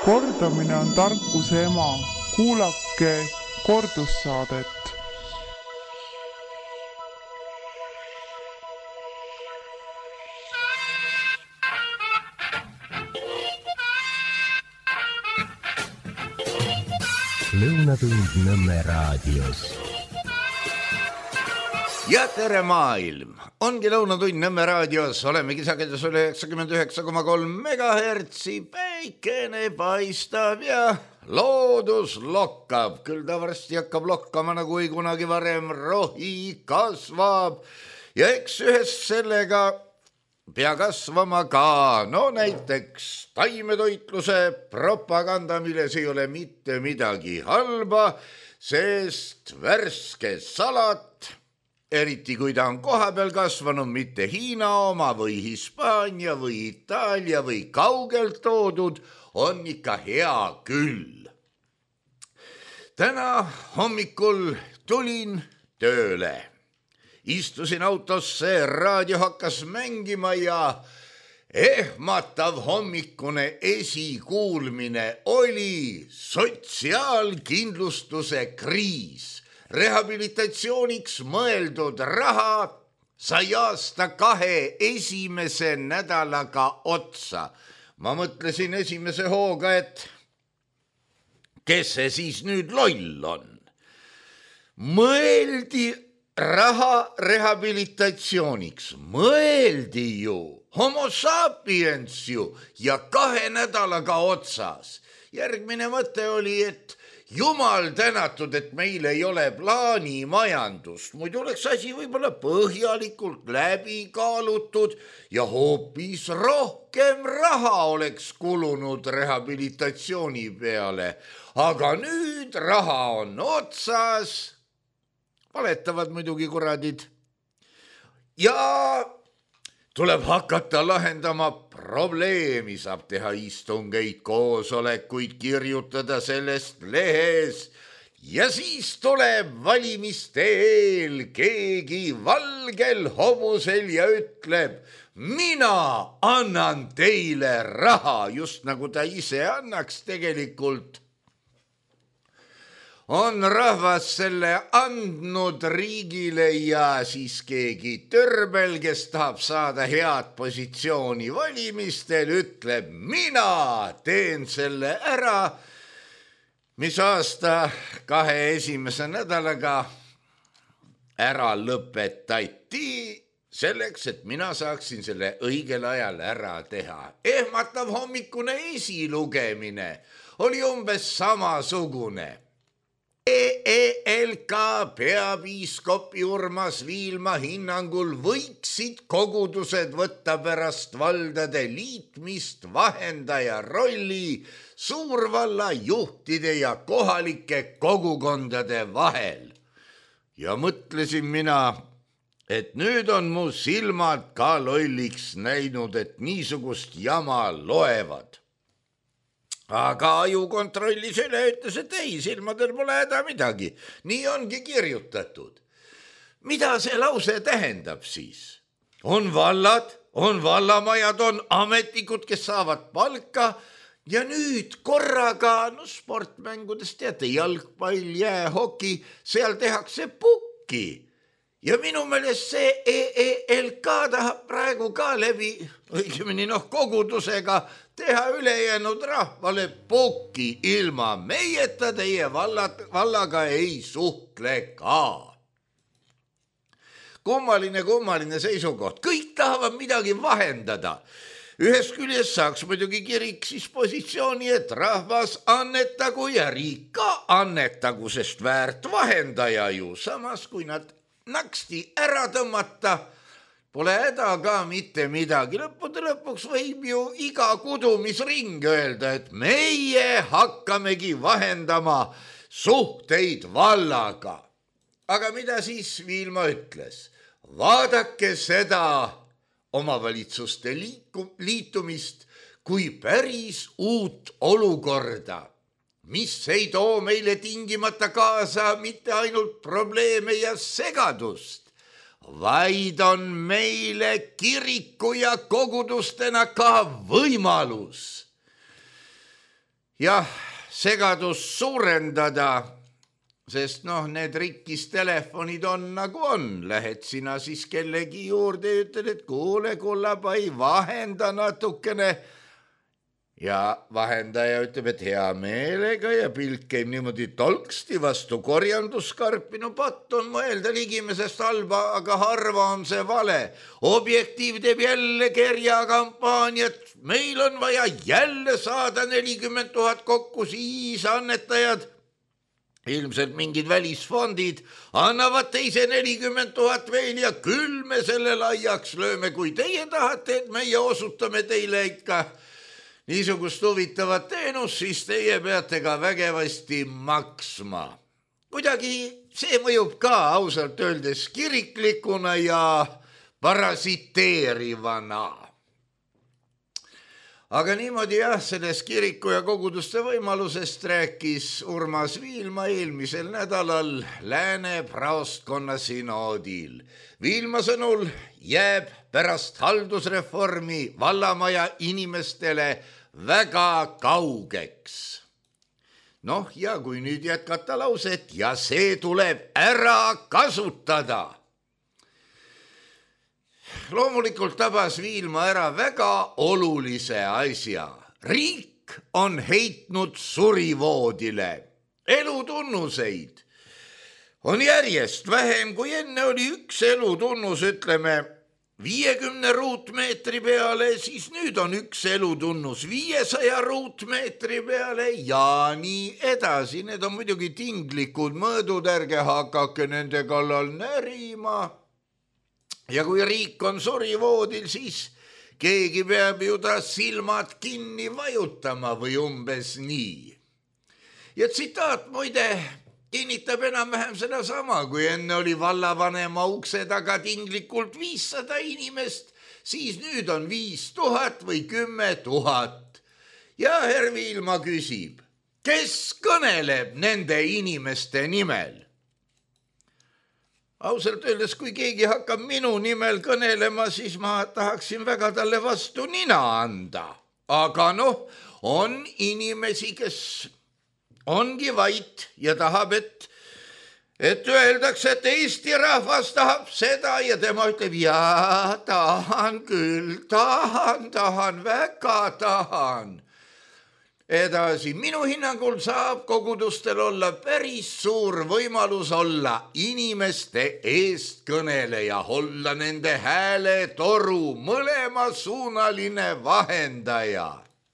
Kordamine on tarkuse ema. Kuulake kordussaadet. Lõunatund Nõmme raadios. Ja tere maailm! Ongi Lõunatund Nõmme raadios. Olemegi sagedusel 99,3 megahertsi. Päikene paistab ja loodus lokkab. Küll ta varsti hakkab lokkama nagu ei kunagi varem. Rohi kasvab ja eks ühest sellega pea kasvama ka. No näiteks taimetoitluse propaganda, milles ei ole mitte midagi halba, sest värske salat, eriti kui ta on kohapeal kasvanud, mitte Hiina oma või Hispaania või Itaalia või kaugelt toodud, on ikka hea küll. Täna hommikul tulin tööle. Istusin autosse, raadio hakkas mängima ja ehmatav hommikune esikuulmine oli sotsiaalkindlustuse kriis. Rehabilitatsiooniks mõeldud raha sai aasta 2 esimese nädalaga otsa. Ma mõtlesin esimese hooga, et kes see siis nüüd loll on? Mõeldi raha rehabilitatsiooniks, mõeldi ju, homo sapiens ju ja 2 nädalaga otsas. Järgmine mõte oli, et jumal tänatud, et meil ei ole plaanimajandust. Muidu oleks asi võib-olla põhjalikult läbi kaalutud ja hoopis rohkem raha oleks kulunud rehabilitatsiooni peale. Aga nüüd raha on otsas. Valetavad muidugi kuradid. Ja tuleb hakata lahendama probleemi, saab teha istungeid, koosolekuid, kirjutada sellest lehes. Ja siis tuleb valimiste eel keegi valgel hobusel ja ütleb, mina annan teile raha, just nagu ta ise annaks tegelikult. On rahvas selle andnud riigile ja siis keegi tõrbel, kes tahab saada head positsiooni valimistel, ütleb, mina teen selle ära, mis aasta 2 esimese nädalaga ära lõpetati selleks, et mina saaksin selle õigel ajal ära teha. Ehmatav hommikune esilugemine oli umbes samasugune. EELK peapiiskopi Urmas Viilma hinnangul võiksid kogudused võtta pärast valdade liitmist vahendaja rolli suurvalla juhtide ja kohalike kogukondade vahel. Ja mõtlesin mina, et nüüd on mu silmad ka lolliks näinud, et niisugust jama loevad. Aga aju kontrollis üle, ütles, et ei, silmadel pole häda midagi. Nii ongi kirjutatud. Mida see lause tähendab siis? On vallad, on vallamajad, on ametnikud, kes saavad palka ja nüüd korraga, sportmängudes teate, jalgpall, jäähoki, seal tehakse pukki. Ja minu meelest see EELK tahab praegu ka läbi, õigemini kogudusega teha ülejäänud rahvale pukki. Ilma meieta teie vallaga ei suhtle ka. Kummaline seisukoht. Kõik tahavad midagi vahendada. Ühest küljest saaks muidugi kirik siis positsiooni, et rahvas annetagu ja riik ka annetagu, sest väärt vahendaja ju. Samas kui nad naksti ära tõmmata, pole häda ka mitte midagi. Lõppude lõpuks võib ju iga kudumisring öelda, et meie hakkamegi vahendama suhteid vallaga. Aga mida siis Viilma ütles? Vaadake seda omavalitsuste liitumist kui päris uut olukorda, mis ei too meile tingimata kaasa mitte ainult probleeme ja segadust, vaid on meile kiriku ja kogudustena ka võimalus. jah, segadus suurendada, sest need rikkis telefonid on nagu on. Lähed sina siis kellegi juurde ja ütled, et kuule, kullapai, vahenda natukene. Ja vahendaja ütleb, et hea meelega ja pilk käib niimoodi tolksti vastu korjanduskarpi. No patt on mõelda ligimesest halba, aga harva on see vale. Objektiiv teeb jälle kerjakampaaniat. Meil on vaja jälle saada 40 000 kokku, siis annetajad, ilmselt mingid välisfondid, annavad teise 40 000 veel ja küll me selle laiaks lööme, kui teie tahate, et meie osutame teile ikka niisugust huvitavat teenust, siis teie peate ka vägevasti maksma. Kuidagi see mõjub ka ausalt öeldes kiriklikuna ja parasiteerivana. Aga niimoodi jah, selles kiriku ja koguduste võimalusest rääkis Urmas Viilma eelmisel nädalal Lääne praostkonna sinoodil. Viilma sõnul jääb pärast haldusreformi vallamaja inimestele väga kaugeks. Ja kui nüüd jätkata lauset ja see tuleb ära kasutada. Loomulikult tabas Viilma ära väga olulise asja. Riik on heitnud surivoodile elutunnuseid. On järjest vähem, kui enne oli üks elutunnus, ütleme 50 ruutmeetri peale, siis nüüd on üks elutunnus 500 ruutmeetri peale ja nii edasi. Need on muidugi tinglikud mõõdud, ärge hakake nende kallal närima. Ja kui riik on surivoodil, siis keegi peab ju ta silmad kinni vajutama või umbes nii. Ja tsitaat muide kinnitab enam-vähem seda sama, kui enne oli vallavanema ukse taga tinglikult 500 inimest, siis nüüd on 5000 või 10 000. Ja herr Viilma küsib, kes kõneleb nende inimeste nimel? Ausalt öeldes, kui keegi hakkab minu nimel kõnelema, siis ma tahaksin väga talle vastu nina anda. Aga on inimesi, kes ongi vait ja tahab, et öeldakse, et Eesti rahvas tahab seda ja tema ütleb, jaa, tahan küll, tahan, väga tahan. Edasi, minu hinnangul saab kogudustel olla päris suur võimalus olla inimeste eestkõneleja, olla nende hääle toru, mõlemasuunaline vahendaja.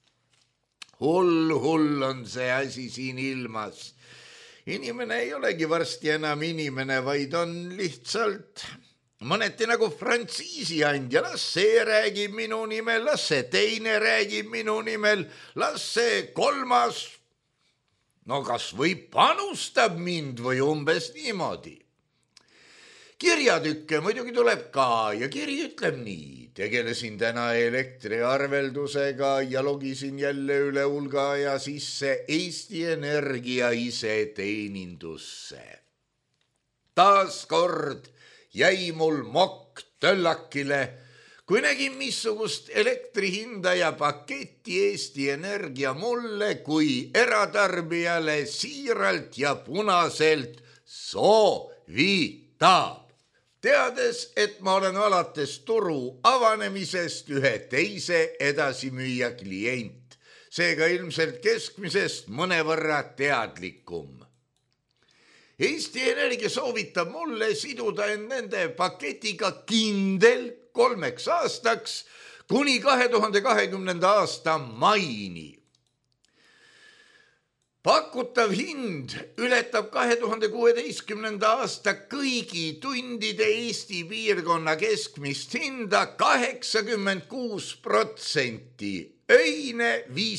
Hull on see asi siin ilmas. Inimene ei olegi varsti enam inimene, vaid on lihtsalt mõneti nagu frantsiisiandja. Las see räägib minu nimel, las see teine räägib minu nimel, las see kolmas, kas või panustab mind või umbes niimoodi. Kirjatükke muidugi tuleb ka ja kiri ütleb nii. Tegelesin täna elektriarveldusega ja logisin jälle üle hulga aja sisse Eesti Energia iseteenindusse. Taas kord jäi mul mokk töllakile, kui nägin missugust elektrihinda ja paketti Eesti Energia mulle kui eratarbijale siiralt ja punaselt soovitab. Teades, et ma olen alates turu avanemisest ühe teise edasimüüja klient, seega ilmselt keskmisest mõnevõrra teadlikum. Eesti Energia soovitab mulle siduda nende paketiga kindel 3 aastaks kuni 2020. aasta maini. Pakutav hind ületab 2016. aasta kõigi tundide Eesti piirkonna keskmist hinda 86%, öine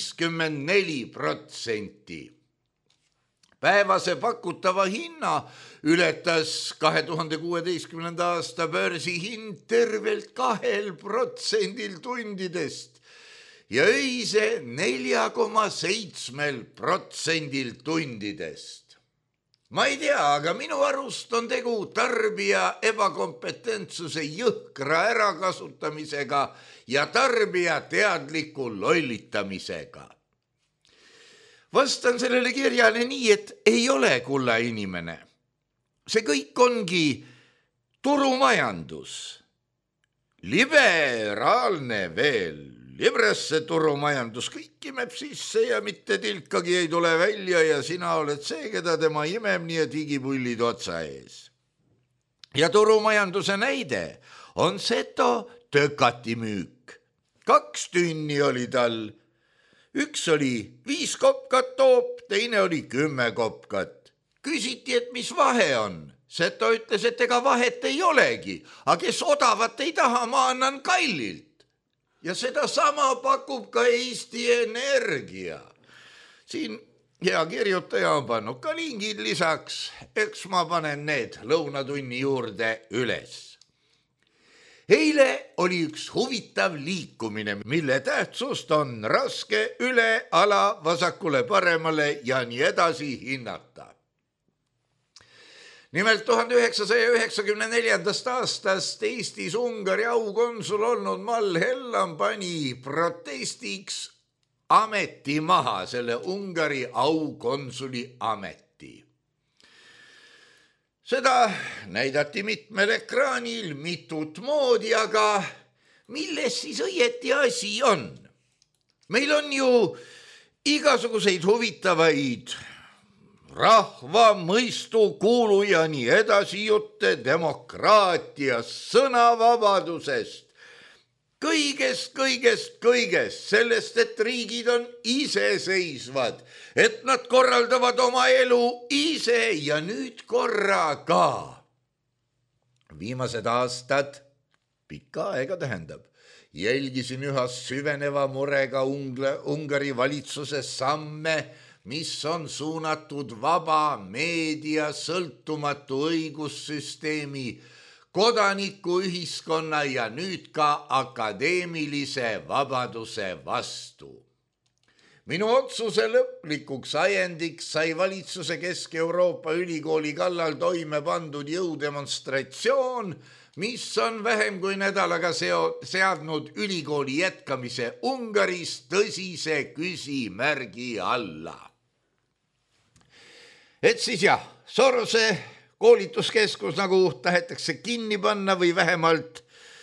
54%. Päevase pakutava hinna ületas 2016. aasta börsihind tervelt 2% tundidest ja öise 4,7% tundidest. Ma ei tea, aga minu arust on tegu tarbija ebakompetentsuse jõhkra ärakasutamisega ja tarbija teadliku lollitamisega. Vastan sellele kirjale nii, et ei ole kulla inimene. See kõik ongi turumajandus. Liberaalne veel, libresse turumajandus, kõik imeb sisse ja mitte tilkagi ei tule välja ja sina oled see, keda tema imeb, nii et higipullid otsa ees. Ja turumajanduse näide on seto tökati müük. 2 tünni oli tal. Üks oli 5 kopkat toop, teine oli 10 kopkat. Küsiti, et mis vahe on. Seto ütles, et ega vahet ei olegi, aga kes odavat ei taha, ma annan kallilt. Ja seda sama pakub ka Eesti Energia. Siin hea kirjutaja on pannud ka lingid lisaks, eks ma panen need lõunatunni juurde üles. Eile oli üks huvitav liikumine, mille tähtsust on raske üle ala vasakule paremale ja nii edasi hinnata. Nimelt 1994. aastast Eestis Ungari aukonsul olnud Mall Hellam pani protestiks ameti maha, selle Ungari aukonsuli ameti. Seda näidati mitmel ekraanil mitut moodi, aga milles siis õieti asi on? Meil on ju igasuguseid huvitavaid rahva mõistu kuulu ja nii edasi jutte demokraatiast, sõnavabadusest, kõigest, sellest, et riigid on iseseisvad, et nad korraldavad oma elu ise ja nüüd korraga. Viimased aastad, pikka aega tähendab, jälgisin üha süveneva murega Ungari valitsuse samme, mis on suunatud vaba meedia, sõltumatu õigussüsteemi, kodanikuühiskonna ja nüüd ka akadeemilise vabaduse vastu. Minu otsuse lõplikuks ajendiks sai valitsuse Kesk-Euroopa ülikooli kallal toime pandud jõudemonstratsioon, mis on vähem kui nädalaga seadnud ülikooli jätkamise Ungaris tõsise küsimärgi alla. Et siis jah, Sorose koolituskeskus nagu tahetakse kinni panna või vähemalt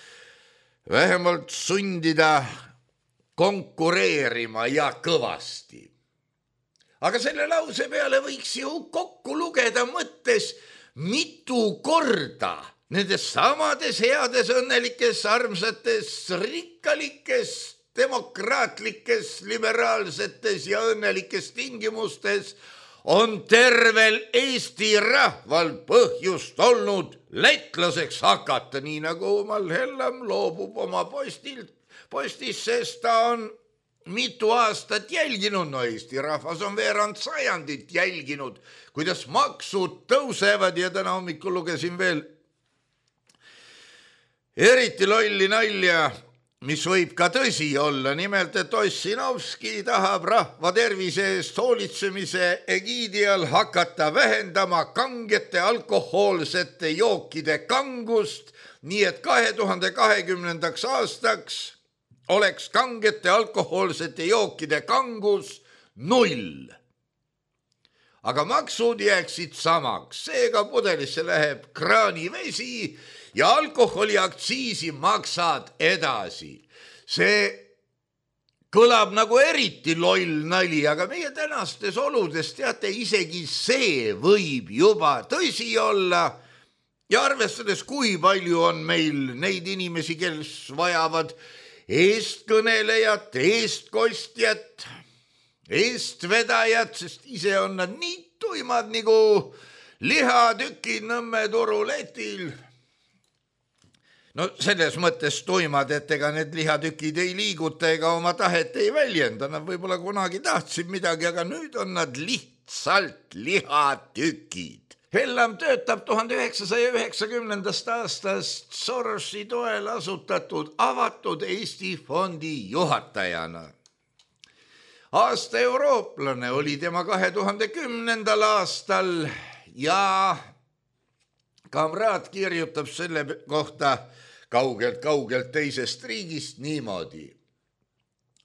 sundida konkureerima ja kõvasti. Aga selle lause peale võiks ju kokku lugeda mõttes mitu korda nendes samades heades, õnnelikes, armsates, rikkalikes, demokraatlikes, liberaalsetes ja õnnelikes tingimustes on tervel Eesti rahval põhjust olnud lätlaseks hakata, nii nagu Mall Hellam loobub oma postist, sest ta on mitu aastat jälginud, Eesti rahvas on veerand sajandit jälginud, kuidas maksud tõusevad ja täna hommikul lugesin veel eriti lolli nalja, mis võib ka tõsi olla, nimelt, et Ossinovski tahab rahva tervise eest hoolitsemise egiidi all hakata vähendama kangete alkohoolsete jookide kangust, nii et 2020. aastaks oleks kangete alkohoolsete jookide kangus 0. Aga maksud jääksid samaks, seega pudelisse läheb kraanivesi ja alkoholiaktsiisi maksad edasi. See kõlab nagu eriti loll nali, aga meie tänastes oludes, teate, isegi see võib juba tõsi olla ja arvestades, kui palju on meil neid inimesi, kes vajavad eestkõnelejat, eestkostjat, eestvedajat, sest ise on nad nii tuimad nagu lihatükid Nõmme turuletil. No selles mõttes tuimad, et ega need lihatükid ei liiguta ega oma tahet ei väljenda. Nad võib-olla kunagi tahtsid midagi, aga nüüd on nad lihtsalt lihatükid. Hellam töötab 1990. aastast Sorosi toel asutatud avatud Eesti fondi juhatajana. Aasta eurooplane oli tema 2010. aastal ja kamraad kirjutab selle kohta kaugelt teisest riigist niimoodi.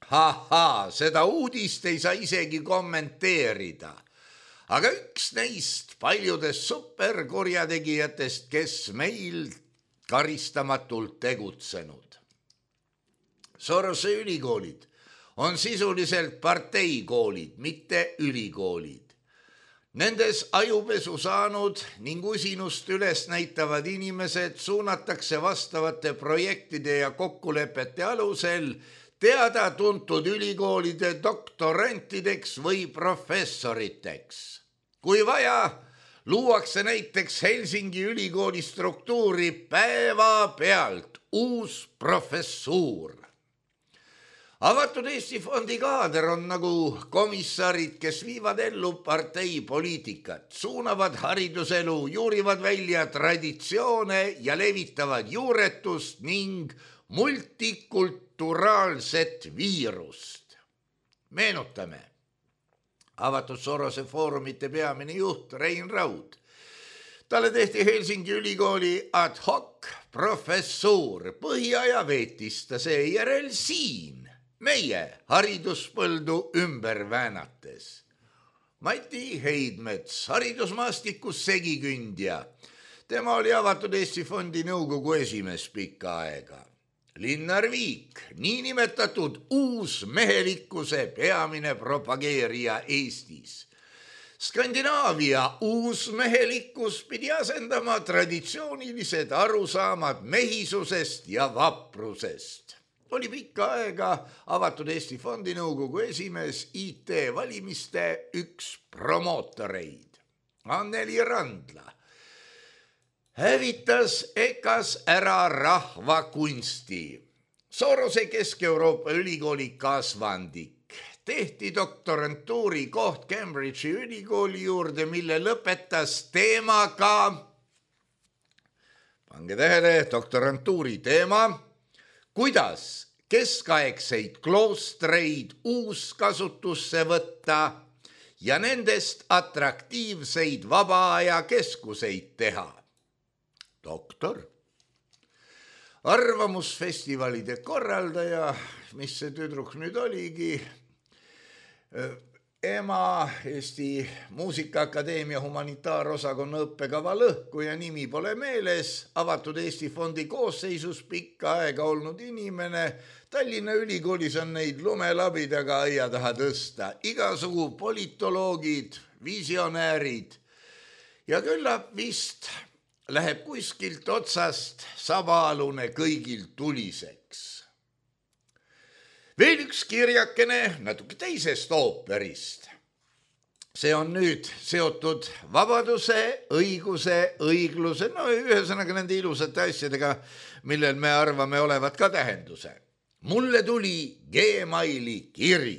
Seda uudist ei saa isegi kommenteerida. Aga üks neist paljudest superkurjategijatest, kes meil karistamatult tegutsenud. Sorose ülikoolid on sisuliselt parteikoolid, mitte ülikoolid. Nendes ajupesu saanud ning usinust üles näitavad inimesed suunatakse vastavate projektide ja kokkulepete alusel teada-tuntud ülikoolide doktorantideks või professoriteks. Kui vaja, luuakse näiteks Helsingi ülikooli struktuuri päevapealt uus professuur. Avatud Eesti Fondi kaader on nagu komissarid, kes viivad ellu parteipoliitikat, suunavad hariduselu, juurivad välja traditsioone ja levitavad juuretust ning multikulturaalset viirust. Meenutame, Avatud Sorose foorumite peamine juht Rein Raud. Talle tehti Helsingi ülikooli ad hoc professuur, põhiaja veetis ta seejärel siin, meie hariduspõldu ümber väänates. Mati Heidmets, haridusmaastikus segikündja. Tema oli Avatud Eesti Fondi nõukogu esimees pikka aega. Linnar Viik, niinimetatud uusmehelikkuse peamine propageerija Eestis. Skandinaavia uusmehelikkus pidi asendama traditsioonilised arusaamad mehisusest ja vaprusest. Oli pikka aega Avatud Eesti Fondi nõukogu esimees IT-valimiste üks promootoreid. Anneli Randla hävitas EKAs ära rahvakunsti. Sorose Kesk-Euroopa ülikooli kasvandik. Tehti doktorantuuri koht Cambridge'i ülikooli juurde, mille lõpetas teemaga, pange tähele, doktorantuuri teema, kuidas keskaegseid kloostreid uuskasutusse võtta ja nendest atraktiivseid vabaaja keskuseid teha. Doktor. Arvamusfestivalide korraldaja, mis see tüdruk nüüd oligi, ema Eesti Muusikaakadeemia humanitaarosakonna õppekava lõhkuja, nimi pole meeles, Avatud Eesti Fondi koosseisus pikka aega olnud inimene. Tallinna ülikoolis on neid lumelabidaga aia taha tõsta, igasugu politoloogid, visionäärid ja küllap vist läheb kuskilt otsast sabaalune kõigil tuliseks. Veel üks kirjakene natuke teisest ooperist. See on nüüd seotud vabaduse, õiguse, õigluse, ühesõnaga nende ilusate asjadega, millel me arvame olevat ka tähenduse. Mulle tuli Gmaili kiri.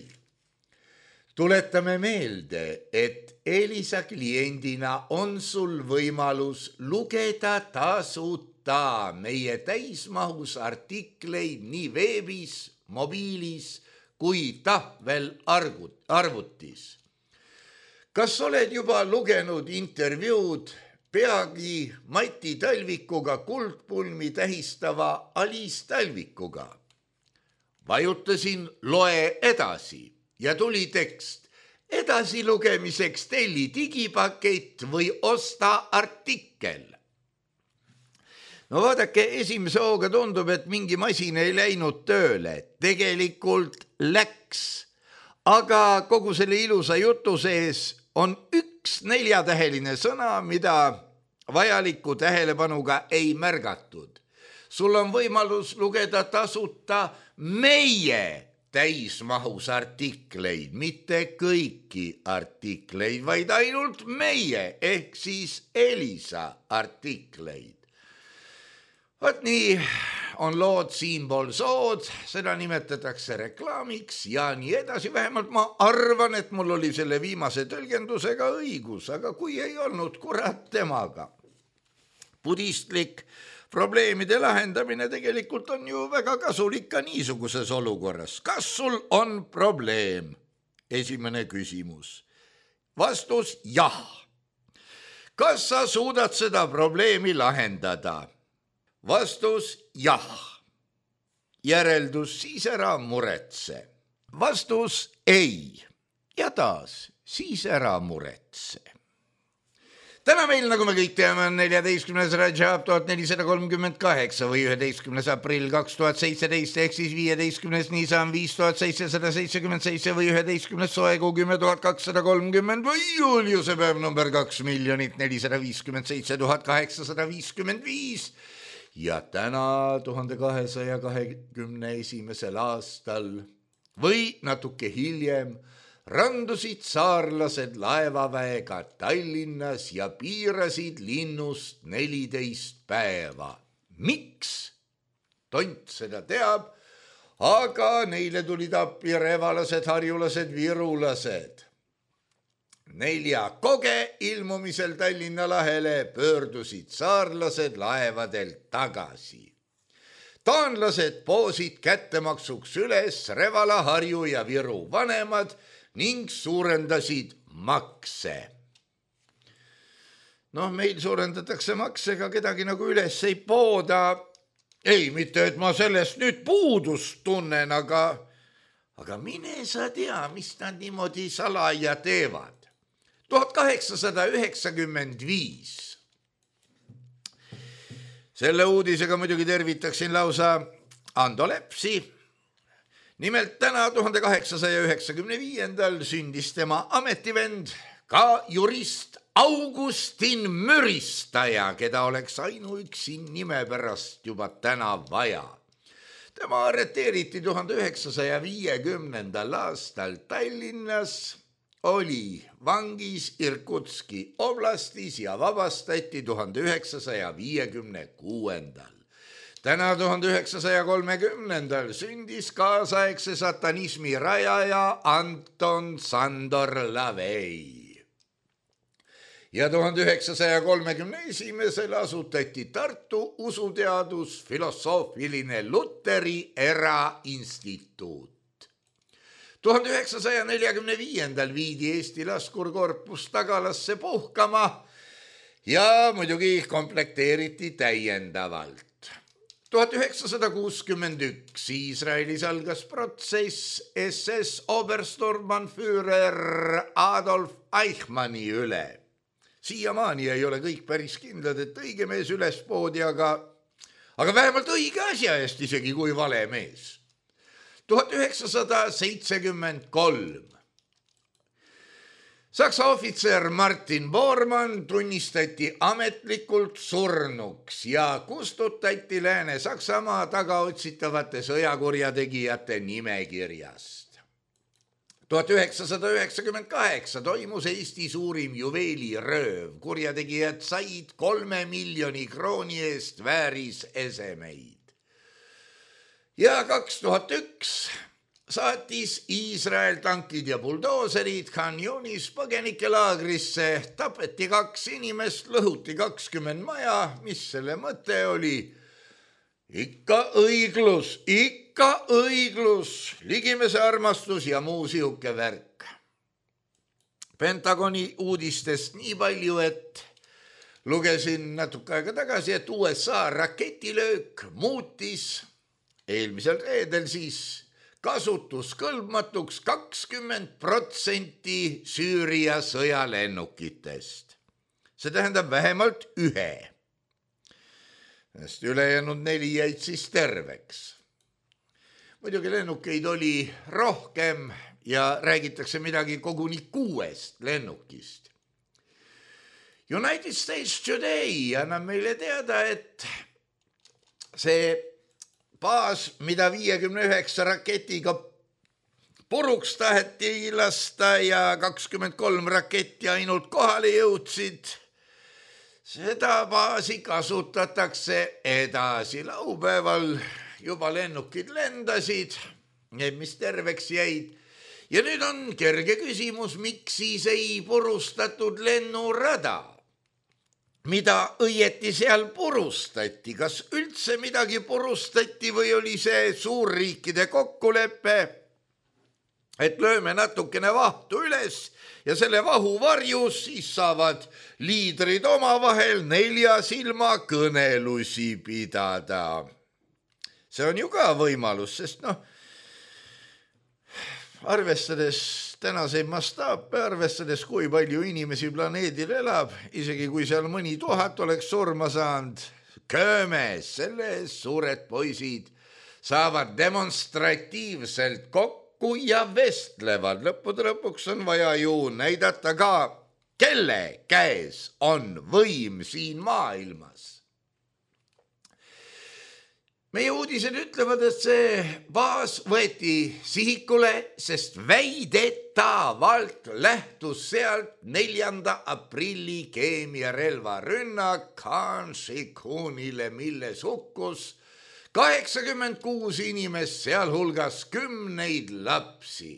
Tuletame meelde, et Elisa kliendina on sul võimalus lugeda tasuta meie täismahus artikleid nii veebis, mobiilis kui tahvelarvutis. Kas oled juba lugenud intervjuud peagi Mati Talvikuga kuldpulmi tähistava Alice Talvikuga? Vajutasin loe edasi ja tuli tekst. Edasi lugemiseks telli digipakett või osta artikkel. No vaadake, esimese hooga tundub, et mingi masin ei läinud tööle. Tegelikult läks. Aga kogu selle ilusa jutu sees on üks 4-täheline sõna, mida vajaliku tähelepanuga ei märgatud. Sul on võimalus lugeda tasuta meie täismahus artikleid, mitte kõiki artikleid, vaid ainult meie ehk siis Elisa artikleid. Vaat nii on lood siinpool sood, seda nimetatakse reklaamiks ja nii edasi. Vähemalt ma arvan, et mul oli selle viimase tõlgendusega õigus, aga kui ei olnud, kurat temaga. Budistlik probleemide lahendamine tegelikult on ju väga kasulik ka niisuguses olukorras. Kas sul on probleem? Esimene küsimus. Vastus jah. Kas sa suudad seda probleemi lahendada? Vastus jah. Järeldus siis ära muretse. Vastus ei. Ja taas, siis ära muretse. Täna meil, nagu me kõik teame, on 14. Rajab 1438 või 11. aprill 2017 ehk siis 15. Nisan 5777 või 11. soekuu 10230 või juuliuse päev number 2 457 855 ja täna 1221. aastal või natuke hiljem randusid saarlased laevaväega Tallinnas ja piirasid linnust 14 päeva. Miks? Tont seda teab, aga neile tulid appi revalased, harjulased, virulased. 4 koge ilmumisel Tallinna lahele pöördusid saarlased laevadelt tagasi. Taanlased poosid kättemaksuks üles Revala, Harju ja Viru vanemad ning suurendasid makse. Meil suurendatakse makse, ega kedagi nagu üles ei pooda. Ei, mitte, et ma sellest nüüd puudust tunnen, aga mine sa tea, mis nad niimoodi salaja teevad. 1895. Selle uudisega muidugi tervitaksin lausa Ando Lepsi. Nimelt täna 1895. sündis tema ametivend, ka jurist Augustin Müristaja, keda oleks ainuüksi nime pärast juba täna vaja. Tema arreteeriti 1950. aastal Tallinnas, oli vangis Irkutski oblastis ja vabastati 1956. Täna 1930. sündis kaasaegse satanismi rajaja Anton Sandor Lavey. Ja 1931. asutati Tartu usuteadus filosoofiline Luteri erainstituut. 1945. viidi Eesti laskurkorpus Tagalasse puhkama ja muidugi komplekteeriti täiendavalt. 1961 Iisraelis algas protsess SS Obersturmbannführer Adolf Eichmanni üle. Siiamaani ei ole kõik päris kindlad, et õige mees üles poodi, aga vähemalt õige asja eest isegi kui vale mees. 1973 Saksa ohvitser Martin Bormann tunnistati ametlikult surnuks ja kustutati Lääne-Saksamaa tagaotsitavate sõjakurjategijate nimekirjast. 1998 toimus Eesti suurim juveelirööv. Kurjategijad said 3 miljoni krooni eest väärisesemeid. Ja 2001 saatis Iisrael tankid ja buldooserid Khan Yunis põgenikelaagrisse, tapeti 2 inimest, lõhuti 20 maja. Mis selle mõte oli? Ikka õiglus, ligimese armastus ja muu sihuke värk. Pentagoni uudistest nii palju, et lugesin natuke aega tagasi, et USA raketilöök muutis eelmisel reedel siis kasutuskõlbmatuks 20% Süüria sõjalennukitest. See tähendab vähemalt 1. Sest ülejäänud 4 jäid siis terveks. Muidugi lennukeid oli rohkem ja räägitakse midagi koguni 6 lennukist. United States Today annab meile teada, et see baas, mida 59 raketiga puruks taheti lasta ja 23 raketti ainult kohale jõudsid, seda baasi kasutatakse edasi. Laupäeval juba lennukid lendasid, need mis terveks jäid. Ja nüüd on kerge küsimus, miks siis ei purustatud lennurada? Mida õieti seal purustati? Kas üldse midagi purustati või oli see suurriikide kokkulepe, et lööme natukene vahtu üles ja selle vahu varjus siis saavad liidrid omavahel 4 silma kõnelusi pidada. See on ju ka võimalus, sest arvestades tänaseid mastaape, arvestades kui palju inimesi planeedil elab, isegi kui seal mõni 1000 oleks surma saanud, köömes, selle eest suured poisid saavad demonstratiivselt kokku ja vestlevad. Lõppude lõpuks on vaja ju näidata ka, kelle käes on võim siin maailmas. Meie uudised ütlevad, et see baas võeti sihikule, sest väidetavalt lähtus sealt 4. aprilli keemiarelva rünnak Khan Sheikhounile, milles hukkus 86 inimest, sealhulgas 10 lapsi.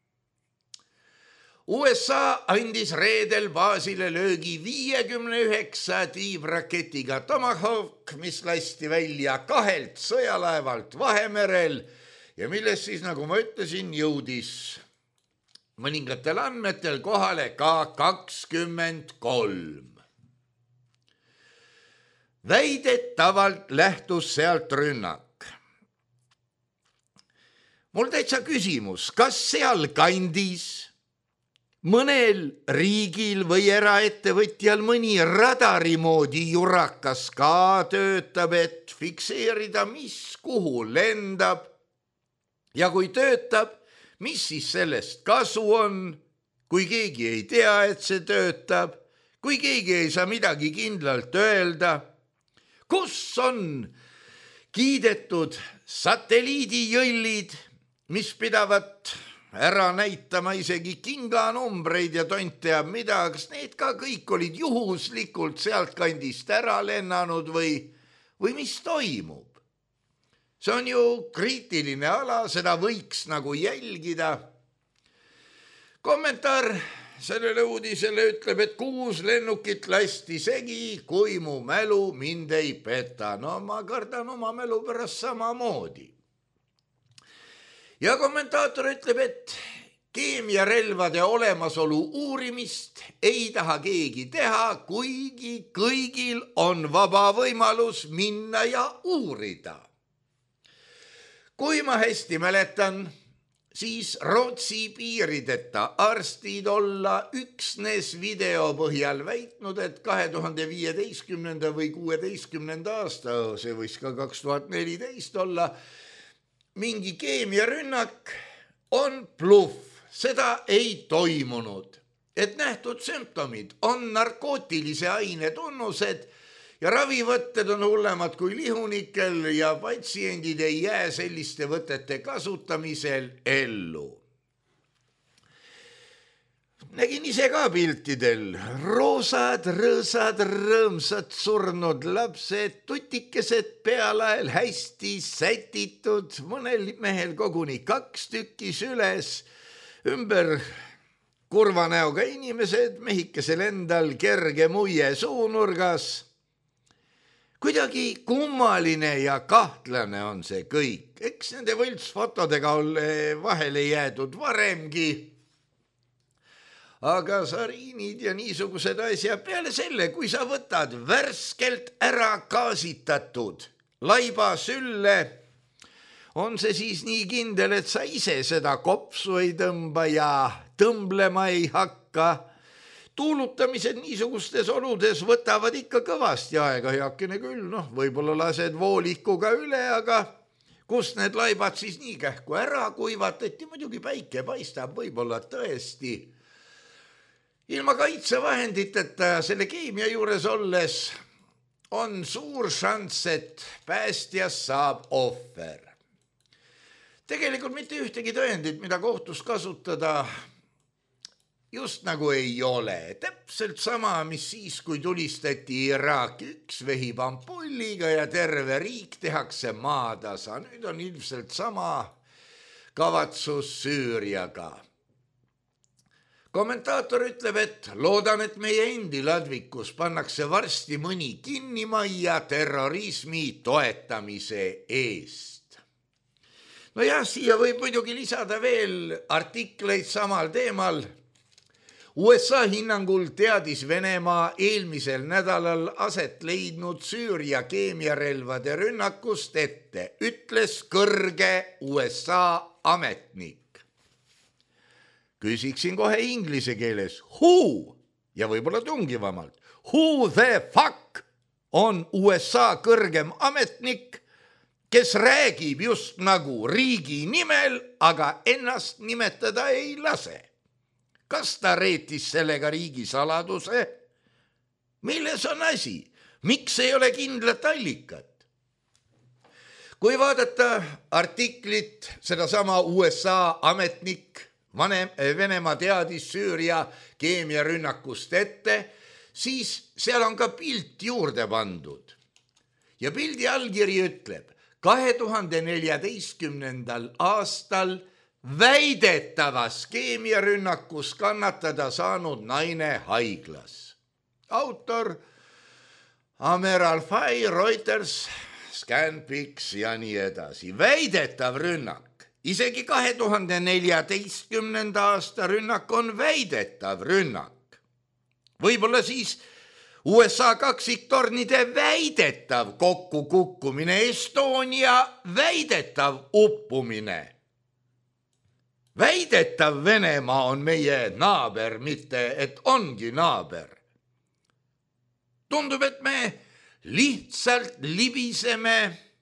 USA andis reedel baasile löögi 59 tiivraketiga Tomahawk, mis lasti välja 2 sõjalaevalt Vahemerel ja millest siis, nagu ma ütlesin, jõudis mõningatel andmetel kohale ka 23. Väidetavalt lähtus sealt rünnak. Mul täitsa küsimus, kas seal kandis mõnel riigil või eraettevõtjal mõni radari moodi jurakas ka töötab, et fikseerida, mis kuhu lendab. Ja kui töötab, mis siis sellest kasu on, kui keegi ei tea, et see töötab, kui keegi ei saa midagi kindlalt öelda. Kus on kiidetud satelliidijõllid, mis pidavat ära näitama isegi kinganumbreid ja tont teab mida, kas need ka kõik olid juhuslikult sealt kandist ära lennanud või mis toimub? See on ju kriitiline ala, seda võiks nagu jälgida. Kommentaar sellele uudisele ütleb, et 6 lennukit lasti segi, kui mu mälu mind ei peta. No ma kardan oma mälu pärast samamoodi. Ja kommentaator ütleb, et keemiarelvade olemasolu uurimist ei taha keegi teha, kuigi kõigil on vaba võimalus minna ja uurida. Kui ma hästi mäletan, siis Rootsi piirideta arstid olla üksnes video põhjal väitnud, et 2015. või 16. aasta, see võis ka 2014 olla, mingi keemiarünnak on bluff, seda ei toimunud. Et nähtud sümptomid on narkootilise aine tunnused ja ravivõtted on hullemad kui lihunikel ja patsiendid ei jää selliste võtete kasutamisel ellu. Nägin ise ka piltidel, roosad, rõõsad, rõõmsad surnud lapsed, tutikesed pealael hästi sätitud, mõnel mehel koguni 2 tükki süles, ümber kurva näoga inimesed, mehikesel endal kerge muie suunurgas. Kuidagi kummaline ja kahtlane on see kõik, eks nende võltsfotodega vahele jäädud varemgi. Aga sariinid ja niisugused asjad peale selle, kui sa võtad värskelt ära gaasitatud laiba sülle, on see siis nii kindel, et sa ise seda kopsu ei tõmba ja tõmblema ei hakka. Tuulutamised niisugustes oludes võtavad ikka kõvasti aega, heakene küll, võib-olla lased voolikuga üle, aga kus need laibad siis nii kähku ära kuivatati, muidugi päike paistab, võib-olla tõesti. Ilma kaitsevahenditeta selle keemia juures olles on suur šanss, et päästjas saab ohver. Tegelikult mitte ühtegi tõendit, mida kohtus kasutada, just nagu ei ole. Täpselt sama, mis siis, kui tulistati Iraaki 1 vehib ampulliga ja terve riik tehakse maatasa. Nüüd on ilmselt sama kavatsus Süüriaga. Kommentaator ütleb, et loodan, et meie endi ladvikus pannakse varsti mõni kinni majja terrorismi toetamise eest. No jah, siia võib muidugi lisada veel artikleid samal teemal. USA hinnangul teadis Venemaa eelmisel nädalal aset leidnud Süüria keemiarelvade rünnakust ette, ütles kõrge USA ametnik. küsiksin kohe inglise keeles who ja võib-olla tungivamalt. Who the fuck on USA kõrgem ametnik, kes räägib just nagu riigi nimel, aga ennast nimetada ei lase? Kas ta reetis sellega riigi saladuse? Milles on asi? Miks ei ole kindlat allikat? Kui vaadata artiklit, sedasama USA ametnik, Venemaa teadis Süüria keemiarünnakust ette, siis seal on ka pilt juurde pandud. Ja pildi allkiri ütleb, 2014. aastal väidetavas keemiarünnakus kannatada saanud naine haiglas. Autor Amer Al-Fai, Reuters, Scanpix ja nii edasi. Väidetav rünnak. Isegi 2014. aasta rünnak on väidetav rünnak. Võib-olla siis USA kaksiktornide väidetav kokkukukkumine, Estonia väidetav uppumine. Väidetav Venemaa on meie naaber, mitte et ongi naaber. Tundub, et me lihtsalt libiseme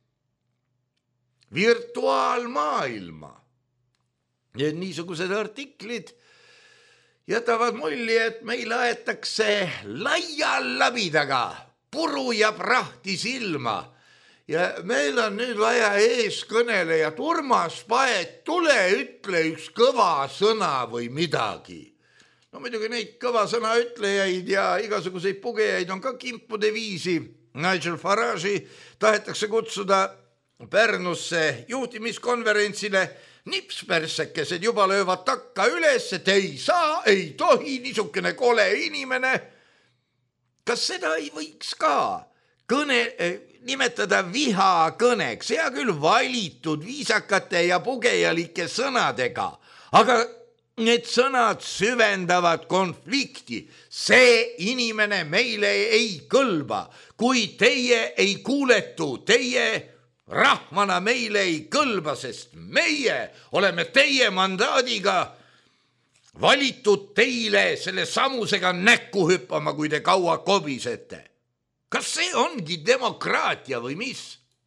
virtuaalmaailma. Ja niisugused artiklid jätavad mulli, et meil aetakse laia labidaga puru ja prahti silma. Ja meil on nüüd vaja eeskõnelejat Urmas Paet, tule ütle üks kõva sõna või midagi. No muidugi neid kõva sõna ütlejaid ja igasuguseid pugejaid on ka kimpude viisi. Nigel Farage'i tahetakse kutsuda Pärnusse juhtimiskonverentsile, nipspersekesed juba löövad takka üles, et ei saa, ei tohi, niisugune kole inimene. Kas seda ei võiks ka nimetada vihakõneks, hea küll valitud viisakate ja pugejalike sõnadega, aga need sõnad süvendavad konflikti. See inimene meile ei kõlba. Kui teie ei kuuletu, teie rahvana meile ei kõlba, sest meie oleme teie mandaadiga valitud teile selle samusega näkku hüppama, kui te kaua kobisete. Kas see ongi demokraatia või mis?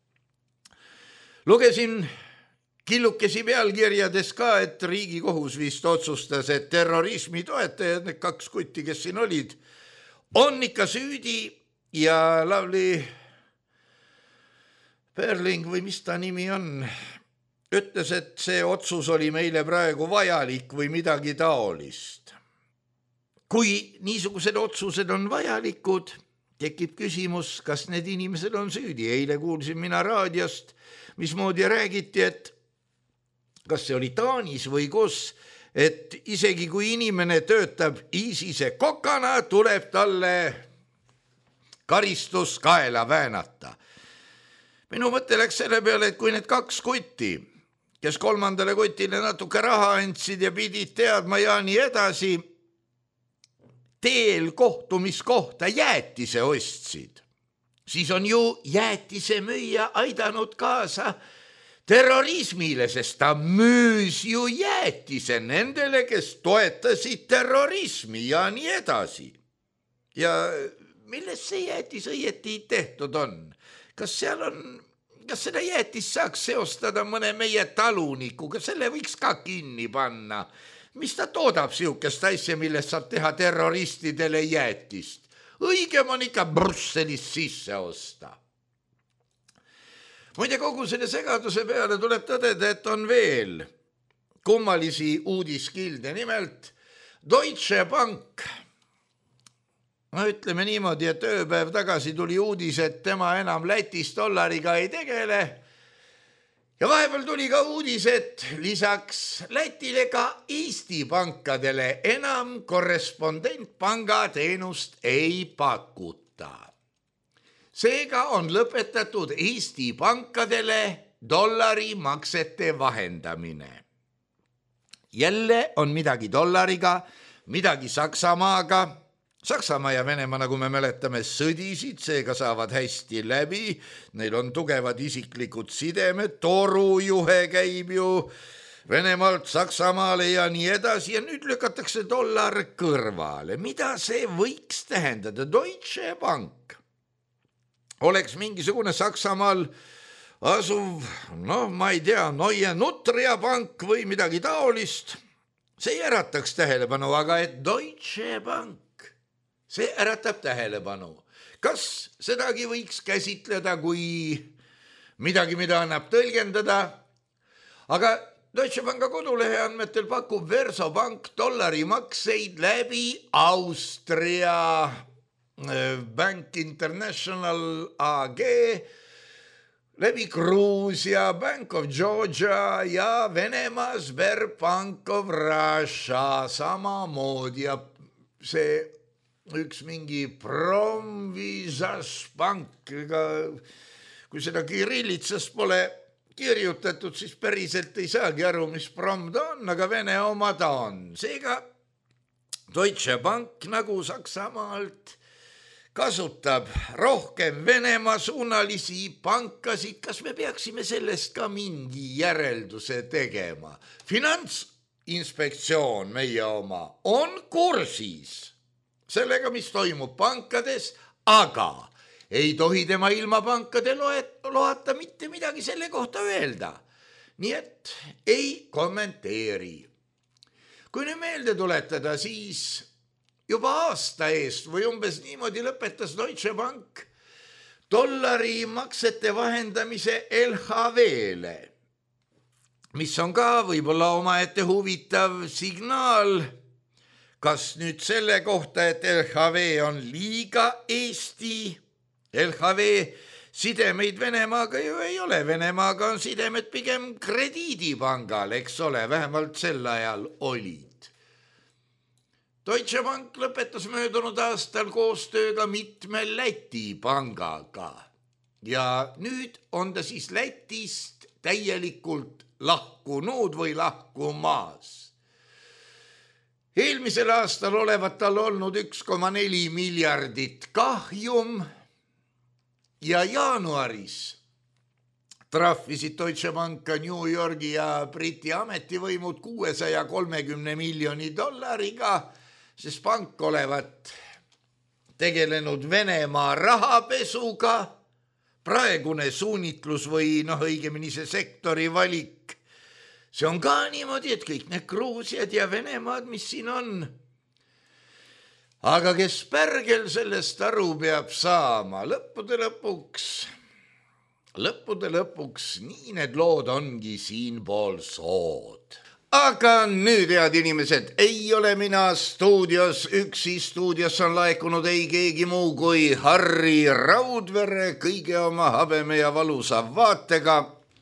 Lugesin killukesi pealkirjades ka, et Riigikohus vist otsustas, et terrorismi toetajad, need 2 kutti, kes siin olid, on ikka süüdi ja Lavly Perling või mis ta nimi on, ütles, et see otsus oli meile praegu vajalik või midagi taolist. Kui niisugused otsused on vajalikud, tekib küsimus, kas need inimesed on süüdi. Eile kuulsin mina raadiost, mismoodi räägiti, et kas see oli Taanis või kus, et isegi kui inimene töötab ISISe kokana, tuleb talle karistus kaela väänata. Minu mõte läks selle peale, et kui need 2 kutti, kes 3. kutile natuke raha andsid ja pidid teadma ja nii edasi, teel kohtumiskohta jäätise ostsid, siis on ju jäätise müüja aidanud kaasa terrorismile, sest ta müüs ju jäätise nendele, kes toetasid terrorismi ja nii edasi. Ja milles see jäätis õieti tehtud on? Kas seda jäätis saaks seostada mõne meie talunikuga, selle võiks ka kinni panna. Mis ta toodab siukest asja, millest saab teha terroristidele jäätist? Õigem on ikka Brüsselist sisse osta. Muide, kogu selle segaduse peale tuleb tõdeda, et on veel kummalisi uudiskilde. Nimelt Deutsche Bank. No ütleme niimoodi, et ööpäev tagasi tuli uudis, et tema enam Lätis dollariga ei tegele. Ja vahepeal tuli ka uudis, et lisaks Lätile ka Eesti pankadele enam korrespondentpanga teenust ei pakuta. Seega on lõpetatud Eesti pankadele dollarimaksete vahendamine. Jälle on midagi dollariga, midagi Saksamaaga. Saksamaa ja Venemaa, nagu me mäletame, sõdisid, seega saavad hästi läbi. Neil on tugevad isiklikud sidemed, torujuhe käib ju Venemaalt Saksamaale ja nii edasi ja nüüd lükatakse dollar kõrvale. Mida see võiks tähendada? Deutsche Bank oleks mingisugune Saksamaal asuv, ma ei tea, Neue Nutria Bank või midagi taolist. See ärataks tähelepanu, aga et Deutsche Bank, see äratab tähelepanu. Kas sedagi võiks käsitleda kui midagi, mida annab tõlgendada? Aga Deutsche Banka kodulehe andmetel pakub Versobank dollarimakseid läbi Austria Bank International AG, läbi Gruusia Bank of Georgia ja Venemaa Sberbank of Russia samamoodi ja see üks mingi Promvisas Bank, kui seda kirillitsast pole kirjutatud, siis päriselt ei saagi aru, mis prom ta on, aga Vene oma ta on. Seega Deutsche Bank nagu Saksamaalt kasutab rohkem Venemaa suunalisi pankasid. Kas me peaksime sellest ka mingi järelduse tegema? Finantsinspektsioon, meie oma, on kursis sellega, mis toimub pankades, aga ei tohi tema ilma pankade loata mitte midagi selle kohta öelda. Nii et ei kommenteeri. Kui nüüd meelde tuletada, siis juba aasta eest või umbes niimoodi lõpetas Deutsche Bank dollari maksete vahendamise LHV-le, mis on ka võib-olla omaette huvitav signaal. Kas nüüd selle kohta, et LHV on liiga Eesti? LHV sidemeid Venemaaga ju ei ole. Venemaaga on sidemed pigem krediidipangal, eks ole, vähemalt sel ajal olid. Deutsche Bank lõpetas möödunud aastal koostööga mitme Läti pangaga ja nüüd on ta siis Lätist täielikult lahkunud või lahkumaas. Eelmisel aastal olevat tal olnud 1,4 miljardit kahjum ja jaanuaris trahvisid Deutsche Banka New Yorgi ja Briti ametivõimud 630 miljoni dollariga, sest pank olevat tegelenud Venemaa rahapesuga. Praegune suunitlus või õigemini see sektori valik, see on ka niimoodi, et kõik need Gruusiad ja Venemaad, mis siin on. Aga kes pärgel sellest aru peab saama, lõppude lõpuks nii need lood ongi siinpool sood. Aga nüüd, head inimesed, ei ole mina stuudios üksi. Stuudios on laekunud ei keegi muu kui Harri Raudvere kõige oma habeme ja valusa vaatega.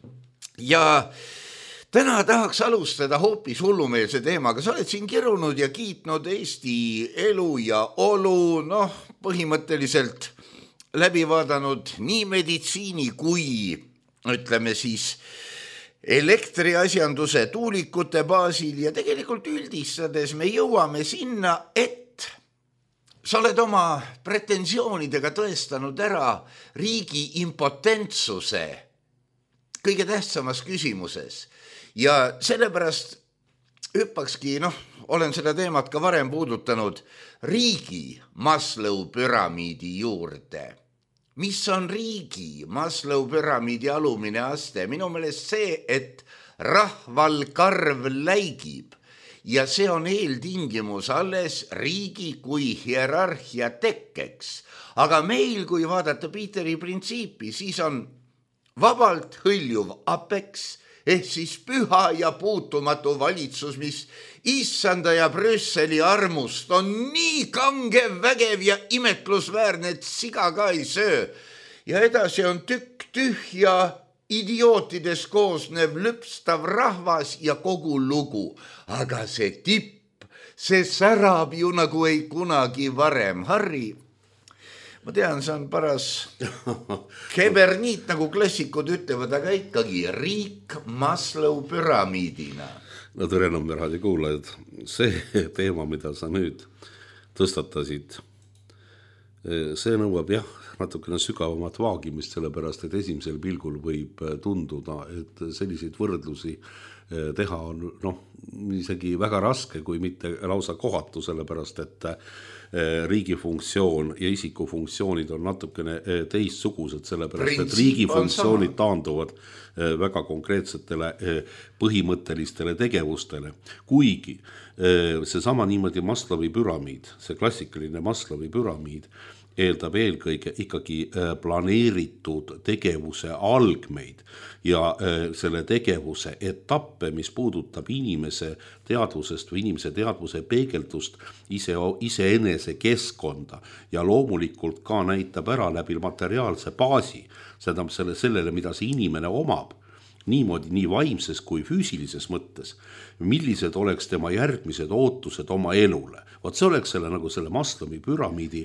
Ja täna tahaks alustada hoopis hullumeelse teemaga. Sa oled siin kirunud ja kiitnud Eesti elu ja olu, põhimõtteliselt läbi vaadanud nii meditsiini kui, ütleme siis, elektriasjanduse tuulikute baasil ja tegelikult üldistades me jõuame sinna, et sa oled oma pretensioonidega tõestanud ära riigi impotentsuse kõige tähtsamas küsimuses ja sellepärast hüppakski, olen seda teemat ka varem puudutanud, riigi Maslow püramiidi juurde. Mis on riigi Maslow püramiidi alumine aste? Minu meelest see, et rahval karv läigib ja see on eeltingimus alles riigi kui hierarhia tekkeks. Aga meil, kui vaadata Peteri printsiipi, siis on vabalt hõljuv apex ehk siis püha ja puutumatu valitsus, mis issanda ja Brüsseli armust on nii kangev, vägev ja imetlusväärne, et siga ka ei söö. Ja edasi on tükk tühja idiootidest koosnev lüpstav rahvas ja kogu lugu. Aga see tipp, see särab ju nagu ei kunagi varem. Harri, ma tean, see on paras keberniit, nagu klassikud ütlevad, aga ikkagi riik Maslow püramiidina. No tere enam raadiokuulajad. See teema, mida sa nüüd tõstatasid, see nõuab natukene sügavamat vaagimist, sellepärast, et esimesel pilgul võib tunduda, et selliseid võrdlusi teha on isegi väga raske, kui mitte lausa kohatu, sellepärast et riigi funktsioon ja isiku funktsioonid on natukene teistsugused, sellepärast et riigi funktsioonid taanduvad väga konkreetsetele põhimõttelistele tegevustele. Kuigi seesama niimoodi Maslowi püramiid, see klassikaline Maslowi püramiid eeldab eelkõige ikkagi planeeritud tegevuse algmeid ja selle tegevuse etappe, mis puudutab inimese teadvusest või inimese teadvuse peegeldust iseenese keskkonda ja loomulikult ka näitab ära läbi materiaalse baasi, seda sellele, mida see inimene omab, niimoodi nii vaimses kui füüsilises mõttes, millised oleks tema järgmised ootused oma elule. Vot see oleks selle Maslowi püramiidi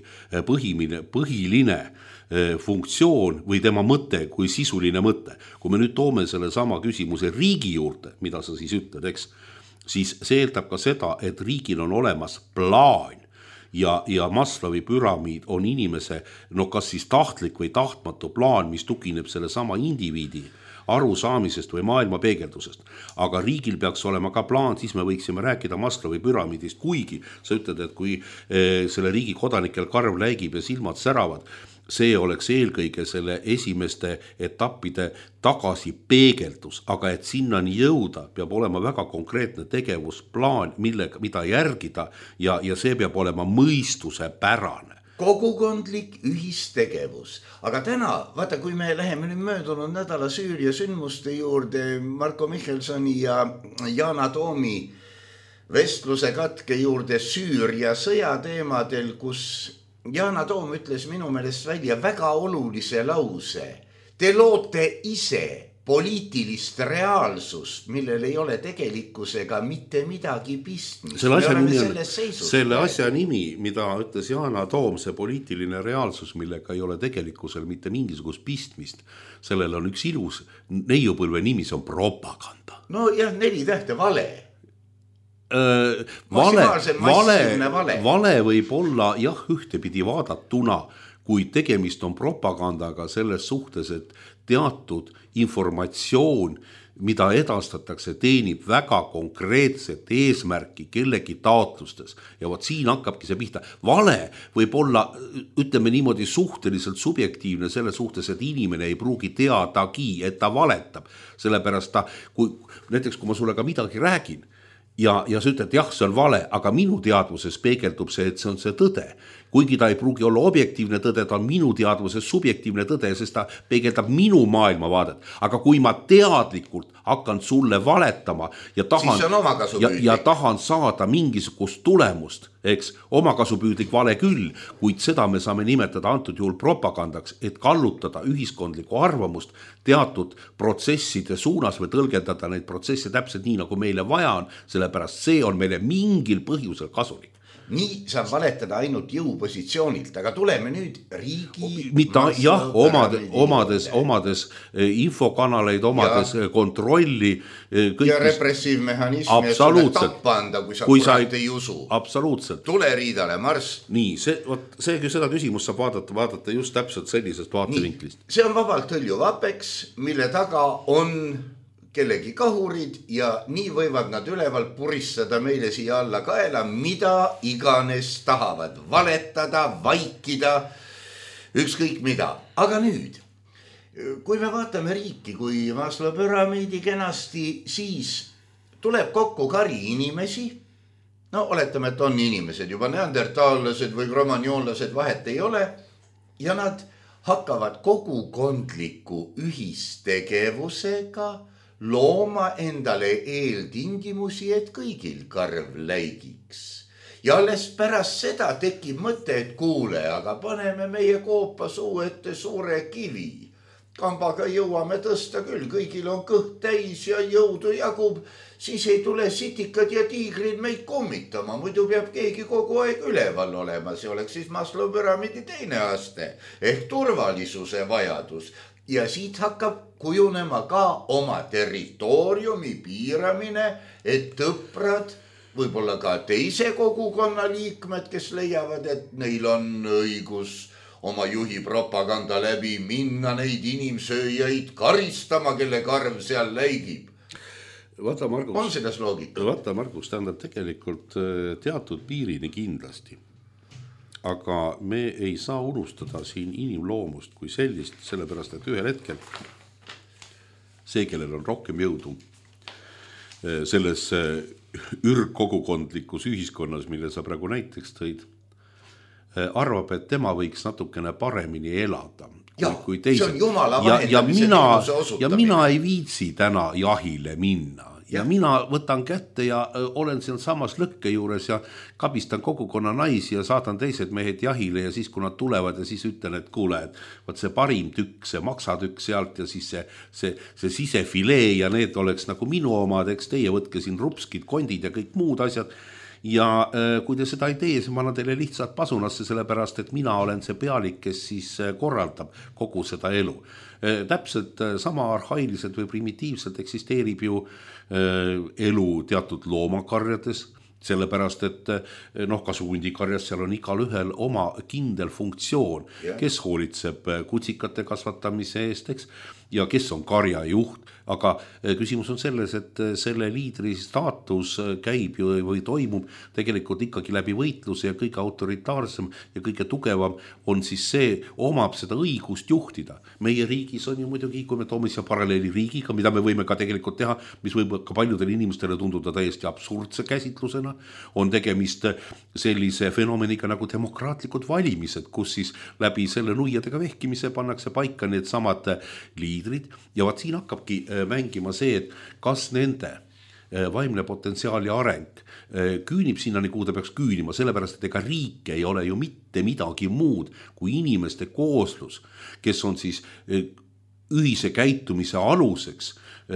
põhiline funktsioon või tema mõte kui sisuline mõte. Kui me nüüd toome selle sama küsimuse riigi juurde, mida sa siis ütled, eks, siis see eeldab ka seda, et riigil on olemas plaan ja Maslowi püramiid on inimese, kas siis tahtlik või tahtmatu plaan, mis tugineb selle sama indiviidi arusaamisest või maailma peegeldusest. Aga riigil peaks olema ka plaan, siis me võiksime rääkida Maslowi püramiidist, kuigi sa ütled, et kui selle riigi kodanikel karv läigib ja silmad säravad, see oleks eelkõige selle esimeste etappide tagasi peegeldus, aga et sinnani jõuda, peab olema väga konkreetne tegevusplaan, mida järgida ja see peab olema mõistuse pärane. Kogukondlik ühistegevus. Aga täna, vaata, kui me läheme nüüd möödunud nädala Süüria sündmuste juurde, Marko Michelsoni ja Yana Toomi vestluse katke juurde Süüria sõjateemadel, kus Yana Toom ütles minu meelest välja väga olulise lause. Te loote ise poliitilist reaalsust, millel ei ole tegelikkusega mitte midagi pistmist. Selle asja nimi, mida ütles Yana Toom, see poliitiline reaalsus, millega ei ole tegelikkusel mitte mingisugust pistmist, sellel on üks ilus neiupõlve nimi, see on propaganda. No jah, 4 tähte vale. Vale võib olla jah ühtepidi vaadatuna, kui tegemist on propagandaga selles suhtes, et teatud informatsioon, mida edastatakse, teenib väga konkreetset eesmärki kellegi taotlustes. Ja vot siin hakkabki see pihta. Vale võib olla, ütleme niimoodi, suhteliselt subjektiivne selle suhtes, et inimene ei pruugi teadagi, et ta valetab. Sellepärast näiteks kui ma sulle ka midagi räägin ja sa ütled, jah, see on vale, aga minu teadvuses peegeldub see, et see on see tõde. Kuigi ta ei pruugi olla objektiivne tõde, ta on minu teadvuses subjektiivne tõde, sest ta peegeldab minu maailmavaadet. Aga kui ma teadlikult hakkan sulle valetama ja tahan saada mingisugust tulemust, eks, omakasupüüdlik vale küll, kuid seda me saame nimetada antud juhul propagandaks, et kallutada ühiskondlikku arvamust teatud protsesside suunas või tõlgendada neid protsesse täpselt nii, nagu meile vaja on, sellepärast see on meile mingil põhjusel kasulik. Nii saab valetada ainult jõupositsioonilt, aga tuleme nüüd riigi... Jah, omades infokanaleid, omades kontrolli. Ja repressiivmehhanism ja sulle tappa anda, kui sa kurat ei usu. Absoluutselt. Tule riidale, marss. Nii, seda küsimust saab vaadata just täpselt sellisest vaatevinklist. See on vabalt hõljuv apeks, mille taga on... kellegi kahurid ja nii võivad nad üleval puristada meile siia alla kaela, mida iganes tahavad, valetada, vaikida, ükskõik mida. Aga nüüd, kui me vaatame riiki, kui Maslow püramiidi kenasti, siis tuleb kokku kari inimesi, no oletame, et on inimesed, juba neandertaallased või kromanioonlased, vahet ei ole, ja nad hakkavad kogukondliku ühistegevusega looma endale eeltingimusi, et kõigil karv läigiks. Ja alles pärast seda tekib mõte, et kuule, aga paneme meie koopa suu ette suure kivi. Kambaga jõuame tõsta küll, kõigil on kõht täis ja jõudu jagub, siis ei tule sitikad ja tiigrid meid kummitama, muidu peab keegi kogu aeg üleval olema, see oleks siis Maslow püramiidi teine aste, ehk turvalisuse vajadus. Ja siit hakkab kujunema ka oma territooriumi piiramine, et tõprad, võib-olla ka teise kogukonna liikmed, kes leiavad, et neil on õigus oma juhi propaganda läbi minna neid inimsööjaid karistama, kelle karv seal läigib. Vaata, Margus, on selles loogika? Vaata, Margus, tähendab tegelikult teatud piirini kindlasti. Aga me ei saa unustada siin inimloomust kui sellist, sellepärast, et ühel hetkel see, kellel on rohkem jõudu selles ürgkogukondlikus ühiskonnas, mille sa praegu näiteks tõid, arvab, et tema võiks natukene paremini elada. Kui teised. See on jumala vahendamise teenuse osutamine. Ja mina ei viitsi täna jahile minna. Ja mina võtan kätte ja olen seal samas lõkke juures ja kabistan kogukonna naisi ja saatan teised mehed jahile ja siis, kui nad tulevad ja siis ütlen, et kuule, et võt see parim tükk, see maksatükk sealt ja siis see sisefilee ja need oleks nagu minu omad, eks teie võtke siin rupskid, kondid ja kõik muud asjad. Ja kui te seda ei tee, siis ma annan teile lihtsalt pasunasse, sellepärast, et mina olen see pealik, kes siis korraldab kogu seda elu. Täpselt sama arhailiselt või primitiivselt eksisteerib ju elu teatud loomakarjades, sellepärast, et kas hundikarjas seal on igal ühel oma kindel funktsioon, kes hoolitseb kutsikate kasvatamise eest, eks, ja kes on karjajuht. Aga küsimus on selles, et selle liidri staatus käib ju või toimub tegelikult ikkagi läbi võitluse ja kõige autoritaarsem ja kõige tugevam on siis see, omab seda õigust juhtida. Meie riigis on ju muidugi, kui me toome siia paralleeli riigiga, mida me võime ka tegelikult teha, mis võib ka paljudele inimestele tunduda täiesti absurdse käsitlusena, on tegemist sellise fenomeniga nagu demokraatlikud valimised, kus siis läbi selle nuiadega vehkimise pannakse paika need samad liidrid ja vaat siin hakkabki mängima see, et kas nende vaimne potentsiaali areng küünib sinna, kuhu ta peaks küünima, sellepärast, et ega riik ei ole ju mitte midagi muud kui inimeste kooslus, kes on siis ühise käitumise aluseks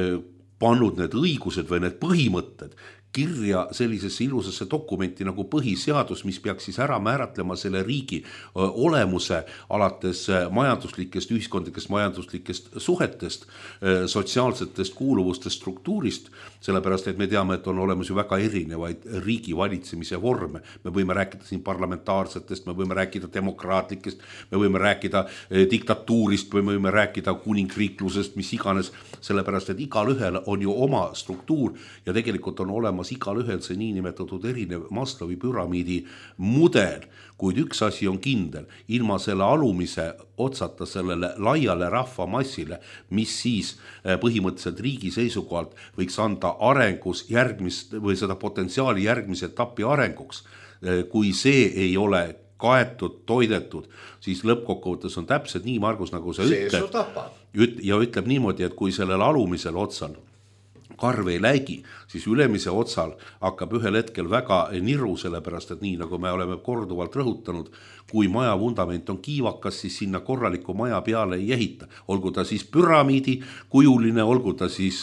pannud need õigused või need põhimõtted kirja sellisesse ilusasse dokumenti nagu põhiseadus, mis peaks siis ära määratlema selle riigi olemuse alates majanduslikest, ühiskondlikest majanduslikest suhetest, sotsiaalsetest kuuluvustest struktuurist, sellepärast, et me teame, et on olemas ju väga erinevaid riigi valitsemise vorme. Me võime rääkida siin parlamentaarsetest, me võime rääkida demokraatlikest, me võime rääkida diktatuurist, me võime rääkida kuningriiklusest, mis iganes, sellepärast, et igal ühel on ju oma struktuur ja tegelikult on olemas igal ühel see niinimetatud erinev Maslowi püramiidi mudel, kuid üks asi on kindel, ilma selle alumise otsata sellele laiale rahvamassile, mis siis põhimõtteliselt riigi seisukohalt võiks anda arengus järgmist või seda potentsiaali järgmise etapi arenguks, kui see ei ole kaetud, toidetud, siis lõppkokkuvõttes on täpselt nii, Margus, nagu sa ütled ja ütleb niimoodi, et kui sellel alumisel otsal karv ei läigi, siis ülemise otsal hakkab ühel hetkel väga niru, sellepärast, et nii nagu me oleme korduvalt rõhutanud, kui maja vundament on kiivakas, siis sinna korraliku maja peale ei ehita. Olgu ta siis püramiidi kujuline, olgu ta siis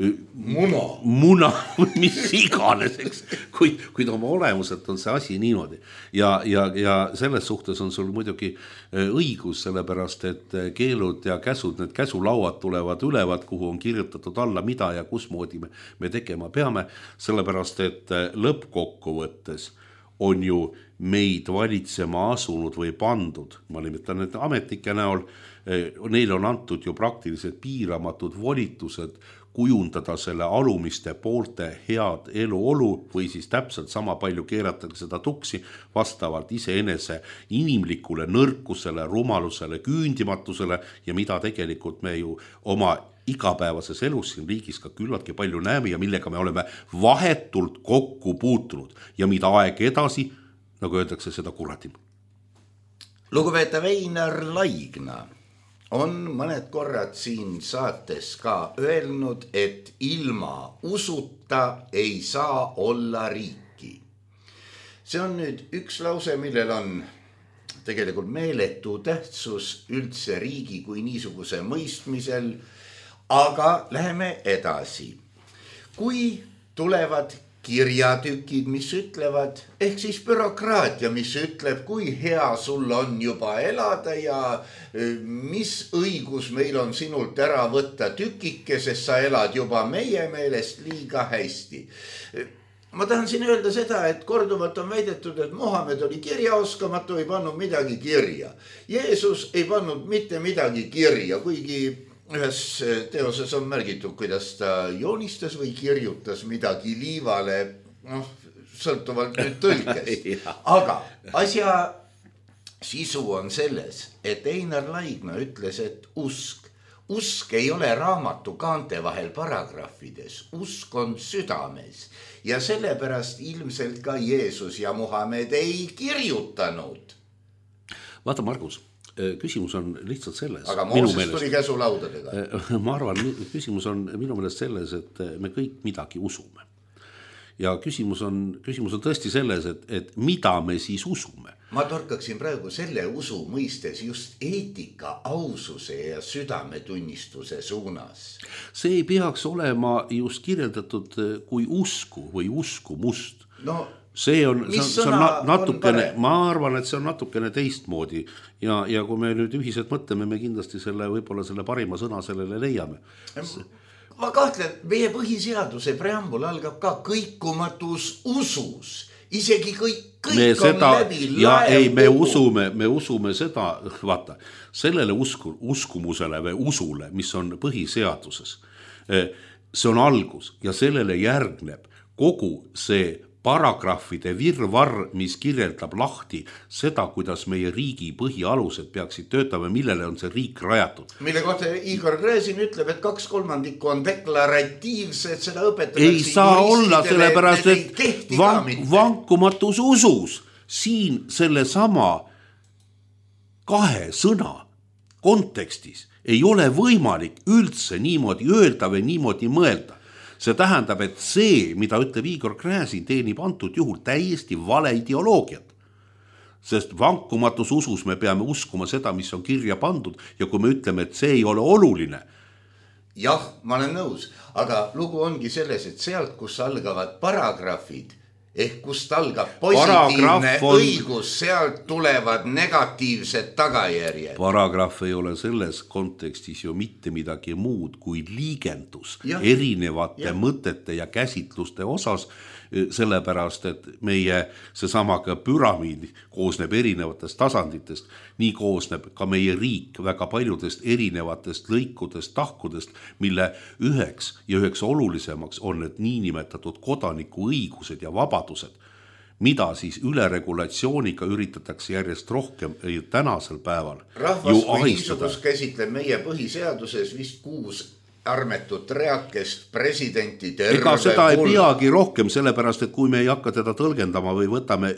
muna mis iganes, eks. Kuid oma olemuselt on see asi niimoodi. Ja selles suhtes on sul muidugi õigus, sellepärast, et keelud ja käsud, need käsulauad tulevad ülevad, kuhu on kirjutatud alla mida ja kusmoodi me tegema peame, sellepärast, et lõppkokkuvõttes on ju meid valitsema asunud või pandud, ma nimetan need ametnike näol, neil on antud ju praktiliselt piiramatud volitused kujundada selle alumiste poolte head eluolu või siis täpselt sama palju keeratakse seda tuksi vastavalt iseenese inimlikule nõrkusele, rumalusele, küündimatusele ja mida tegelikult me ju oma igapäevases elus siin riigis ka küllaltki palju näeme ja millega me oleme vahetult kokku puutunud ja mida aeg edasi, nagu öeldakse, seda kuratim. Lugupeetav Einar Laigna on mõned korrad siin saates ka öelnud, et ilma usuta ei saa olla riiki. See on nüüd üks lause, millel on tegelikult meeletu tähtsus üldse riigi kui niisuguse mõistmisel, aga läheme edasi. Kui tulevad kirjatükid, mis ütlevad, ehk siis bürokraatia, mis ütleb, kui hea sul on juba elada ja mis õigus meil on sinult ära võtta tükike, sest sa elad juba meie meelest liiga hästi. Ma tahan siin öelda seda, et korduvalt on väidetud, et Mohamed oli kirjaoskamatu, ei pannud midagi kirja. Jeesus ei pannud mitte midagi kirja, kuigi ühes teoses on märgitud, kuidas ta joonistas või kirjutas midagi liivale, sõltuvalt nüüd tõlkest. Aga asja sisu on selles, et Einar Laidna ütles, et usk ei ole raamatu kaante vahel paragrahvides, usk on südames ja sellepärast ilmselt ka Jeesus ja Muhamed ei kirjutanud. Vaata, Margus, küsimus on lihtsalt selles. Aga Mooses tuli käsulaudadega. Ma arvan, küsimus on minu meelest selles, et me kõik midagi usume. Ja küsimus on tõesti selles, et mida me siis usume. Ma torkaksin praegu selle usu mõistes just eetika, aususe ja südametunnistuse suunas. See ei peaks olema just kirjeldatud kui usku või uskumust. No, see on natukene, ma arvan, et see on natukene teistmoodi ja kui me nüüd ühiselt mõtleme, me kindlasti võib-olla selle parima sõna sellele leiame. Ma kahtlen, meie põhiseaduse preambul algab ka kõikumatus usus, isegi kõik on läbi laev. Me usume seda, vaata, sellele uskumusele või usule, mis on põhiseaduses, see on algus ja sellele järgneb kogu see paragrahvide virvarr, mis kirjeldab lahti seda, kuidas meie riigi põhialused peaksid töötama, millele on see riik rajatud. Mille kohta Igor Gräzin ütleb, et 2/3 on deklaratiivsed, seda õpetatakse. Ei saa olla, sellepärast, et vankumatus usus siin selle sama 2 sõna kontekstis ei ole võimalik üldse niimoodi öelda või niimoodi mõelda. See tähendab, et see, mida ütleb Igor Gräzin, teenib antud juhul täiesti vale ideoloogiat. Sest vankumatus usus me peame uskuma seda, mis on kirja pandud ja kui me ütleme, et see ei ole oluline. Jah, ma olen nõus, aga lugu ongi selles, et sealt, kus algavad paragrahvid, ehk kust algab positiivne õigus, sealt tulevad negatiivsed tagajärjed. Paragrahv ei ole selles kontekstis ju mitte midagi muud kui liigendus erinevate mõtete ja käsitluste osas, sellepärast, et meie seesama ka püramiid koosneb erinevatest tasanditest, nii koosneb ka meie riik väga paljudest erinevatest lõikudest, tahkudest, mille üheks olulisemaks on need niinimetatud kodaniku õigused ja vabadused, mida siis üleregulatsiooniga üritatakse järjest rohkem tänasel päeval rahvas või niisugust käsitleb meie põhiseaduses vist 6 armetut reakest presidenti terve ega seda ei peagi rohkem, sellepärast, et kui me ei hakka teda tõlgendama või võtame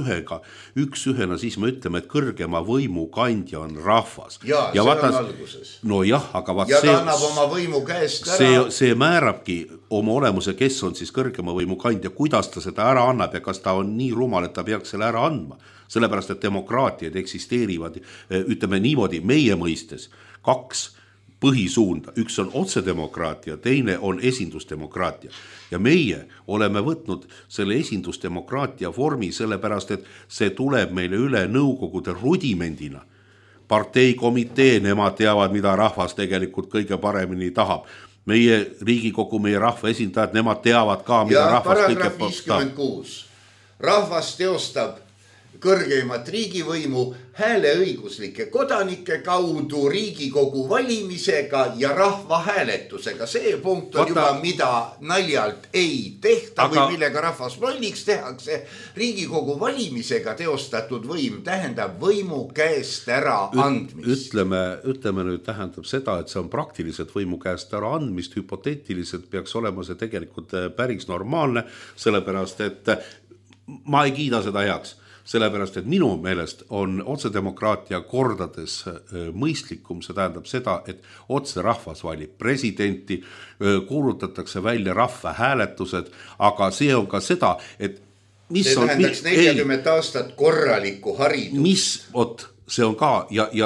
üks-ühena, siis me ütleme, et kõrgema võimu kandja on rahvas. Ja see on alguses. No jah, aga ja ta annab oma võimu käest ära. See määrabki oma olemuse, kes on siis kõrgema võimu kandja, kuidas ta seda ära annab ja kas ta on nii rumal, et ta peaks selle ära andma. Sellepärast, et demokraatiad eksisteerivad, ütleme niimoodi, meie mõistes 2 põhisuunda. Üks on otsedemokraatia, teine on esindusdemokraatia. Ja meie oleme võtnud selle esindusdemokraatia vormi sellepärast, et see tuleb meile üle nõukogude rudimendina. Parteikomitee, nemad teavad, mida rahvas tegelikult kõige paremini tahab. Meie Riigikogu, meie rahva esindajad, nemad teavad ka, mida rahvas kõige tahab. Ja paragrahv 56. Rahvas teostab kõrgeimat riigivõimu hääleõiguslike kodanike kaudu Riigikogu valimisega ja rahvahääletusega. See punkt on juba, mida naljalt ei tehta või millega rahvas lolliks tehakse. Riigikogu valimisega teostatud võim tähendab võimu käest ära andmist. Ütleme nüüd tähendab seda, et see on praktiliselt võimu käest ära andmist. Hüpoteetiliselt peaks olema see tegelikult päris normaalne, sellepärast et ma ei kiida seda heaks. Sellepärast, et minu meelest on otsedemokraatia kordades mõistlikum, see tähendab seda, et otse rahvas valib presidenti, kuulutatakse välja rahvahääletused, aga see on ka seda, et see tähendaks 40 aastat korralikku haridust. See on ka ja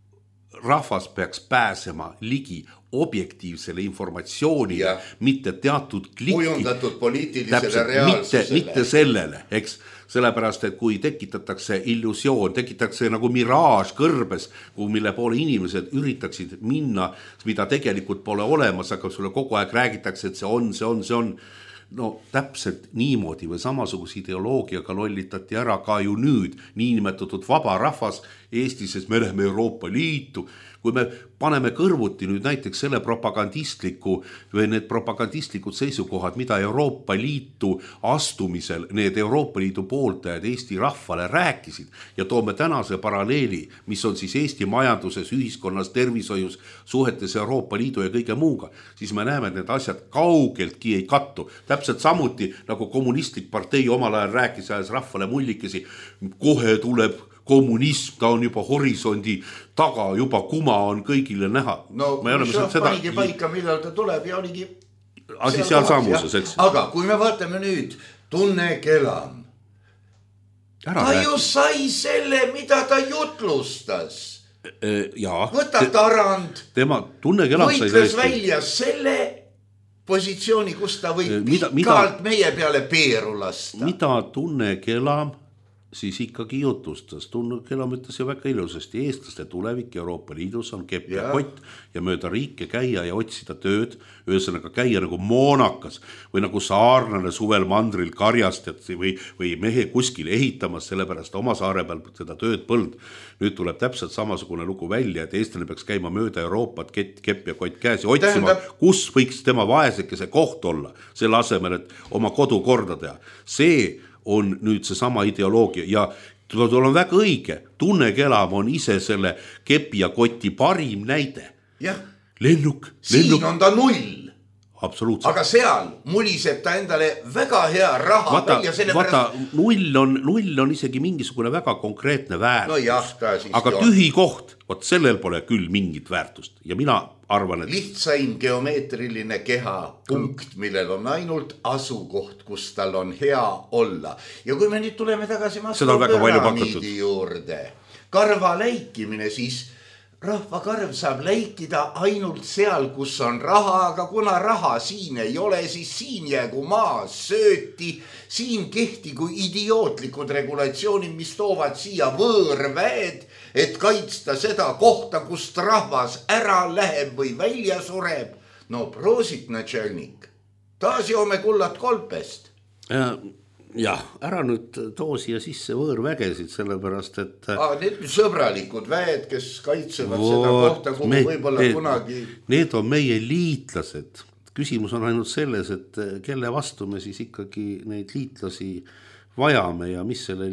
rahvas peaks pääsema ligi objektiivsele informatsiooni, mitte teatud klikki. Kujundatud poliitilisele reaalsusele. Mitte sellele, eks. Sellepärast, et kui tekitatakse illusioon, tekitatakse nagu miraaž kõrbes, mille poole inimesed üritaksid minna, mida tegelikult pole olemas, aga sulle kogu aeg räägitakse, et see on. No täpselt niimoodi või samasuguse ideoloogiaga lollitati ära ka ju nüüd niinimetatud vaba rahvas Eestis, sest me läheme Euroopa Liitu. kui me paneme kõrvuti nüüd näiteks selle propagandistliku või need propagandistlikud seisukohad, mida Euroopa Liitu astumisel need Euroopa Liidu pooltajad Eesti rahvale rääkisid ja toome tänase paralleeli, mis on siis Eesti majanduses, ühiskonnas, tervishoius, suhetes Euroopa Liidu ja kõige muuga, siis me näeme, et need asjad kaugeltki ei kattu. Täpselt samuti nagu kommunistlik partei omal ajal rääkis ajas rahvale mullikesi, kohe tuleb kommunism, ta on juba horisondi taga, juba kuma on kõigile näha. No panigi paika, millal ta tuleb ja oligi asi seal sammuses, eks. Aga kui me vaatame nüüd Tunne Kelam, ta ju sai selle, mida ta jutlustas. Võta Tarand, Tunne Kelam võitles välja selle positsiooni, kus ta võib pikalt meie peale peeru lasta. Mida Tunne Kelam siis ikkagi jutustas. Tunne Kelam ütles ju väga ilusasti, eestlaste tulevik Euroopa Liidus on kepp ja kott ja mööda riike käia ja otsida tööd, ühesõnaga käia nagu moonakas või nagu saarnane suvel mandril karjastajad või mehe kuskil ehitamas, sellepärast oma saare peal seda tööd põld. Nüüd tuleb täpselt samasugune lugu välja, et eestlane peaks käima mööda Euroopat kepp ja kott käes ja otsima, kus võiks tema vaesekese koht olla, selle asemel, et oma kodu korda teha. See on nüüd see sama ideoloogia ja tuleb on väga õige. Tunne Kelam on ise selle kepi ja koti parim näide. Jah, lennuk. Siin on ta null. Absoluutselt. Aga seal muliseb ta endale väga hea raha välja. Vaata, null on isegi mingisugune väga konkreetne väärtus. No jah, aga tühi koht, vot sellel pole küll mingit väärtust. Ja mina arvan, et lihtsaim geomeetriline keha punkt, millel on ainult asukoht, kus tal on hea olla. Ja kui me nüüd tuleme tagasi püramiidi juurde, karva läikimine, siis rahvakarv saab läikida ainult seal, kus on raha, aga kuna raha siin ei ole, siis siin jäägu maas sööti, siin kehtigu idiootlikud regulatsioonid, mis toovad siia võõrväed, et kaitsta seda kohta, kust rahvas ära läheb või välja sureb. No proosit, natšelnik, taas joome kullat kolpest. Jah, ära nüüd too siia sisse võõrvägesid, sellepärast, et need sõbralikud väed, kes kaitsevad seda kohta, kuhu võib-olla kunagi need on meie liitlased. Küsimus on ainult selles, et kelle vastu me siis ikkagi neid liitlasi vajame ja mis selle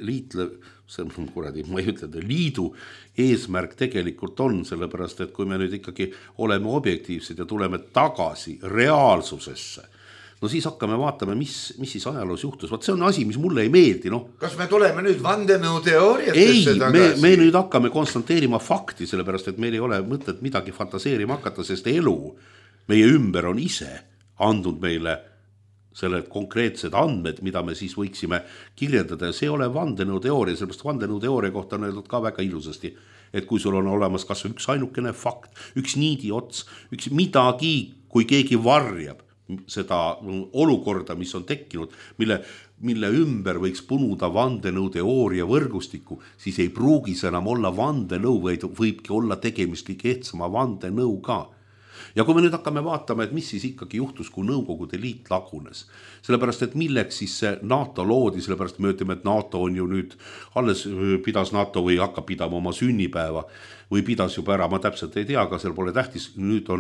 liidu eesmärk tegelikult on, sellepärast, et kui me nüüd ikkagi oleme objektiivsed ja tuleme tagasi reaalsusesse, no siis hakkame vaatama, mis siis ajaloos juhtus. Vaat see on asi, mis mulle ei meeldi. No. Kas me tuleme nüüd vandenõuteooriatesse tagasi? Me nüüd hakkame konstanteerima fakti, sellepärast, et meil ei ole mõtet midagi fantaseerima hakata, sest elu meie ümber on ise andnud meile selle konkreetsed andmed, mida me siis võiksime kirjeldada ja see ei ole vandenõuteooria, sellepärast vandenõuteooria kohta on öeldud ka väga ilusasti, et kui sul on olemas kas üks ainukene fakt, üks niidi ots, üks midagi, kui keegi varjab seda olukorda, mis on tekkinud, mille ümber võiks punuda vandenõuteooria võrgustikku, siis ei pruugi see enam olla vandenõu, vaid võibki olla tegemist ehtsama vandenõu ka. Ja kui me nüüd hakkame vaatama, et mis siis ikkagi juhtus, kui Nõukogude Liit lagunes, sellepärast, et milleks siis see NATO loodi, sellepärast me ütleme, et NATO on ju nüüd, alles pidas NATO või hakkab pidama oma sünnipäeva või pidas juba ära, ma täpselt ei tea, aga seal pole tähtis, nüüd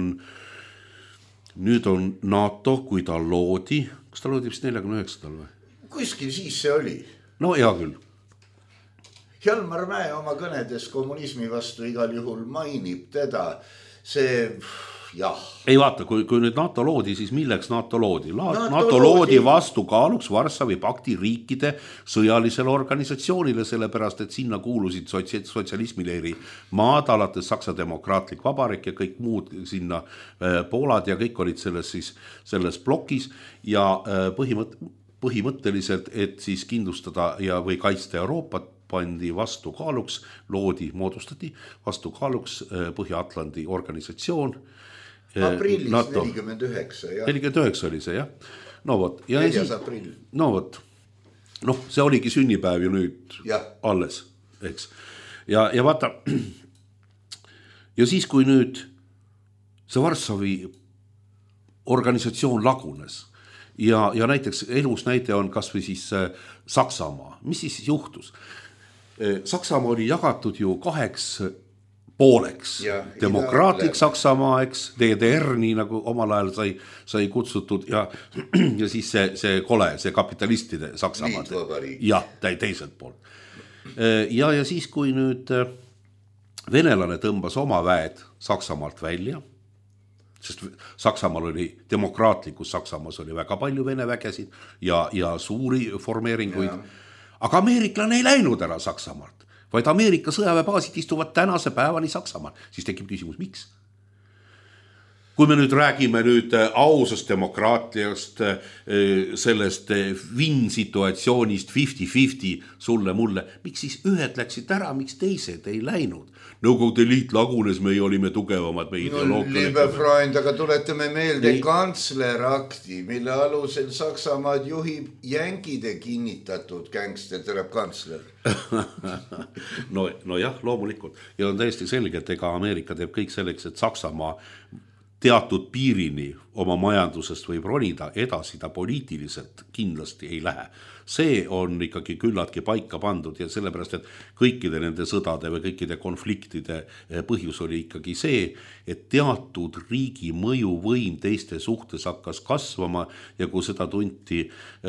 on NATO, kui ta loodi, kas ta loodi vist 49. või? Kuskil siis see oli. No hea küll. Hjalmar Mäe oma kõnedes kommunismi vastu igal juhul mainib teda, see jah. Ei vaata, kui nüüd NATO loodi, siis milleks NATO loodi? NATO loodi vastukaaluks Varssavi pakti riikide sõjalisele organisatsioonile, sellepärast, et sinna kuulusid sotsialismileeri maad, alates Saksa Demokraatlik Vabariik ja kõik muud sinna Poolad ja kõik olid selles blokis ja põhimõtteliselt, et siis kindlustada ja või kaitsta Euroopat, pandi vastukaaluks, moodustati vastukaaluks Põhja-Atlandi organisatsioon. Aprillis NATO. 49, jah. 49 oli see, jah. No vot. 4. aprill. No vot. Noh, see oligi sünnipäev ju nüüd alles, eks. Ja vaata, ja siis kui nüüd see Varssavi organisatsioon lagunes ja näiteks elus näite on kas või siis Saksamaa, mis siis juhtus? Saksamaa oli jagatud ju 2 pooleks. Ja, Demokraatlik Saksamaa, eks, DDR, nii nagu omal ajal sai kutsutud ja siis see kole, see kapitalistide Saksamaa. Ja, teiselt poolt. Ja siis, kui nüüd venelane tõmbas oma väed Saksamaalt välja, sest Saksamaal oli, demokraatlikus Saksamaas oli väga palju vene vägesid ja suuri formeeringuid, aga ameeriklane ei läinud ära Saksamaalt, vaid Ameerika sõjaväebaasid istuvad tänase päevani Saksamaal. Siis tekib küsimus, miks? Kui me nüüd räägime ausast demokraatiast, sellest win-situatsioonist 50-50 sulle mulle, miks siis ühed läksid ära, miks teised ei läinud? Nõukogude liit lagunes, meie olime tugevamad, meie ideoloogia. Liebe Freund, aga tuletame meelde kantslerakti, mille alusel Saksamaad juhib jänkide kinnitatud gängster, tuleb kantsler. No jah, loomulikult. Ja on täiesti selge, et ega Ameerika teeb kõik selleks, et Saksamaa teatud piirini oma majandusest võib ronida, edasi ta poliitiliselt kindlasti ei lähe. See on ikkagi küllaltki paika pandud ja sellepärast, et kõikide nende sõdade või kõikide konfliktide põhjus oli ikkagi see, et teatud riigi mõjuvõim teiste suhtes hakkas kasvama ja kui seda tunti,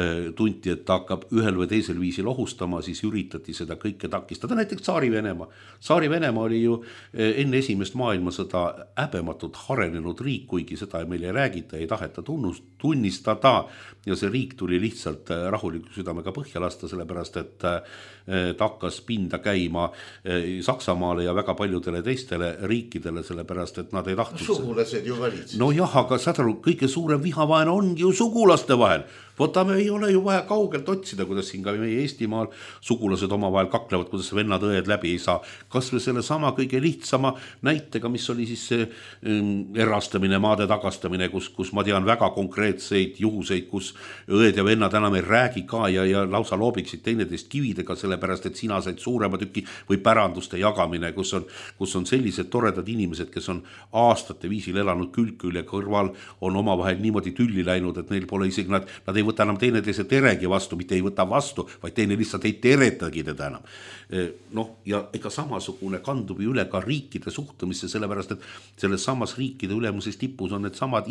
et ta hakkab ühel või teisel viisil ohustama, siis üritati seda kõike takistada. Näiteks Tsaari-Venemaa. Tsaari-Venemaa oli ju enne esimest maailmasõda häbematult harenenud riik, kuigi seda meil ei räägita, ei taheta tunnistada ja see riik tuli lihtsalt rahuliku südamega põhja lasta, sellepärast et ta hakkas pinda käima Saksamaale ja väga paljudele teistele riikidele, sellepärast et nad ei tahtnud. Sugulased ju valitsid. No jah, aga saad aru, kõige suurem vihavaene ongi ju sugulaste vahel. Võtame, ei ole ju vaja kaugelt otsida, kuidas siin ka meie Eestimaal sugulased omavahel kaklevad, kuidas vennad õed läbi ei saa. Kas või selle sama kõige lihtsama näitega, mis oli siis see erastamine, maade tagastamine, kus ma tean väga konkreetseid juhuseid, kus õed ja vennad enam ei räägi ka ja lausa loobiksid teineteist kividega, sellepärast et sina said suurema tüki või päranduste jagamine, kus on sellised toredad inimesed, kes on aastate viisil elanud külg-külje kõrval, on omavahel niimoodi tülli läinud, et neil pole isegi nad ei võta enam teineteise teregi vastu, mitte ei võta vastu, vaid teine lihtsalt ei teretagi teda enam. Noh, ja ega samasugune kandub üle ka riikide suhtumisse, sellepärast, et selles samas riikide ülemuses tipus on need samad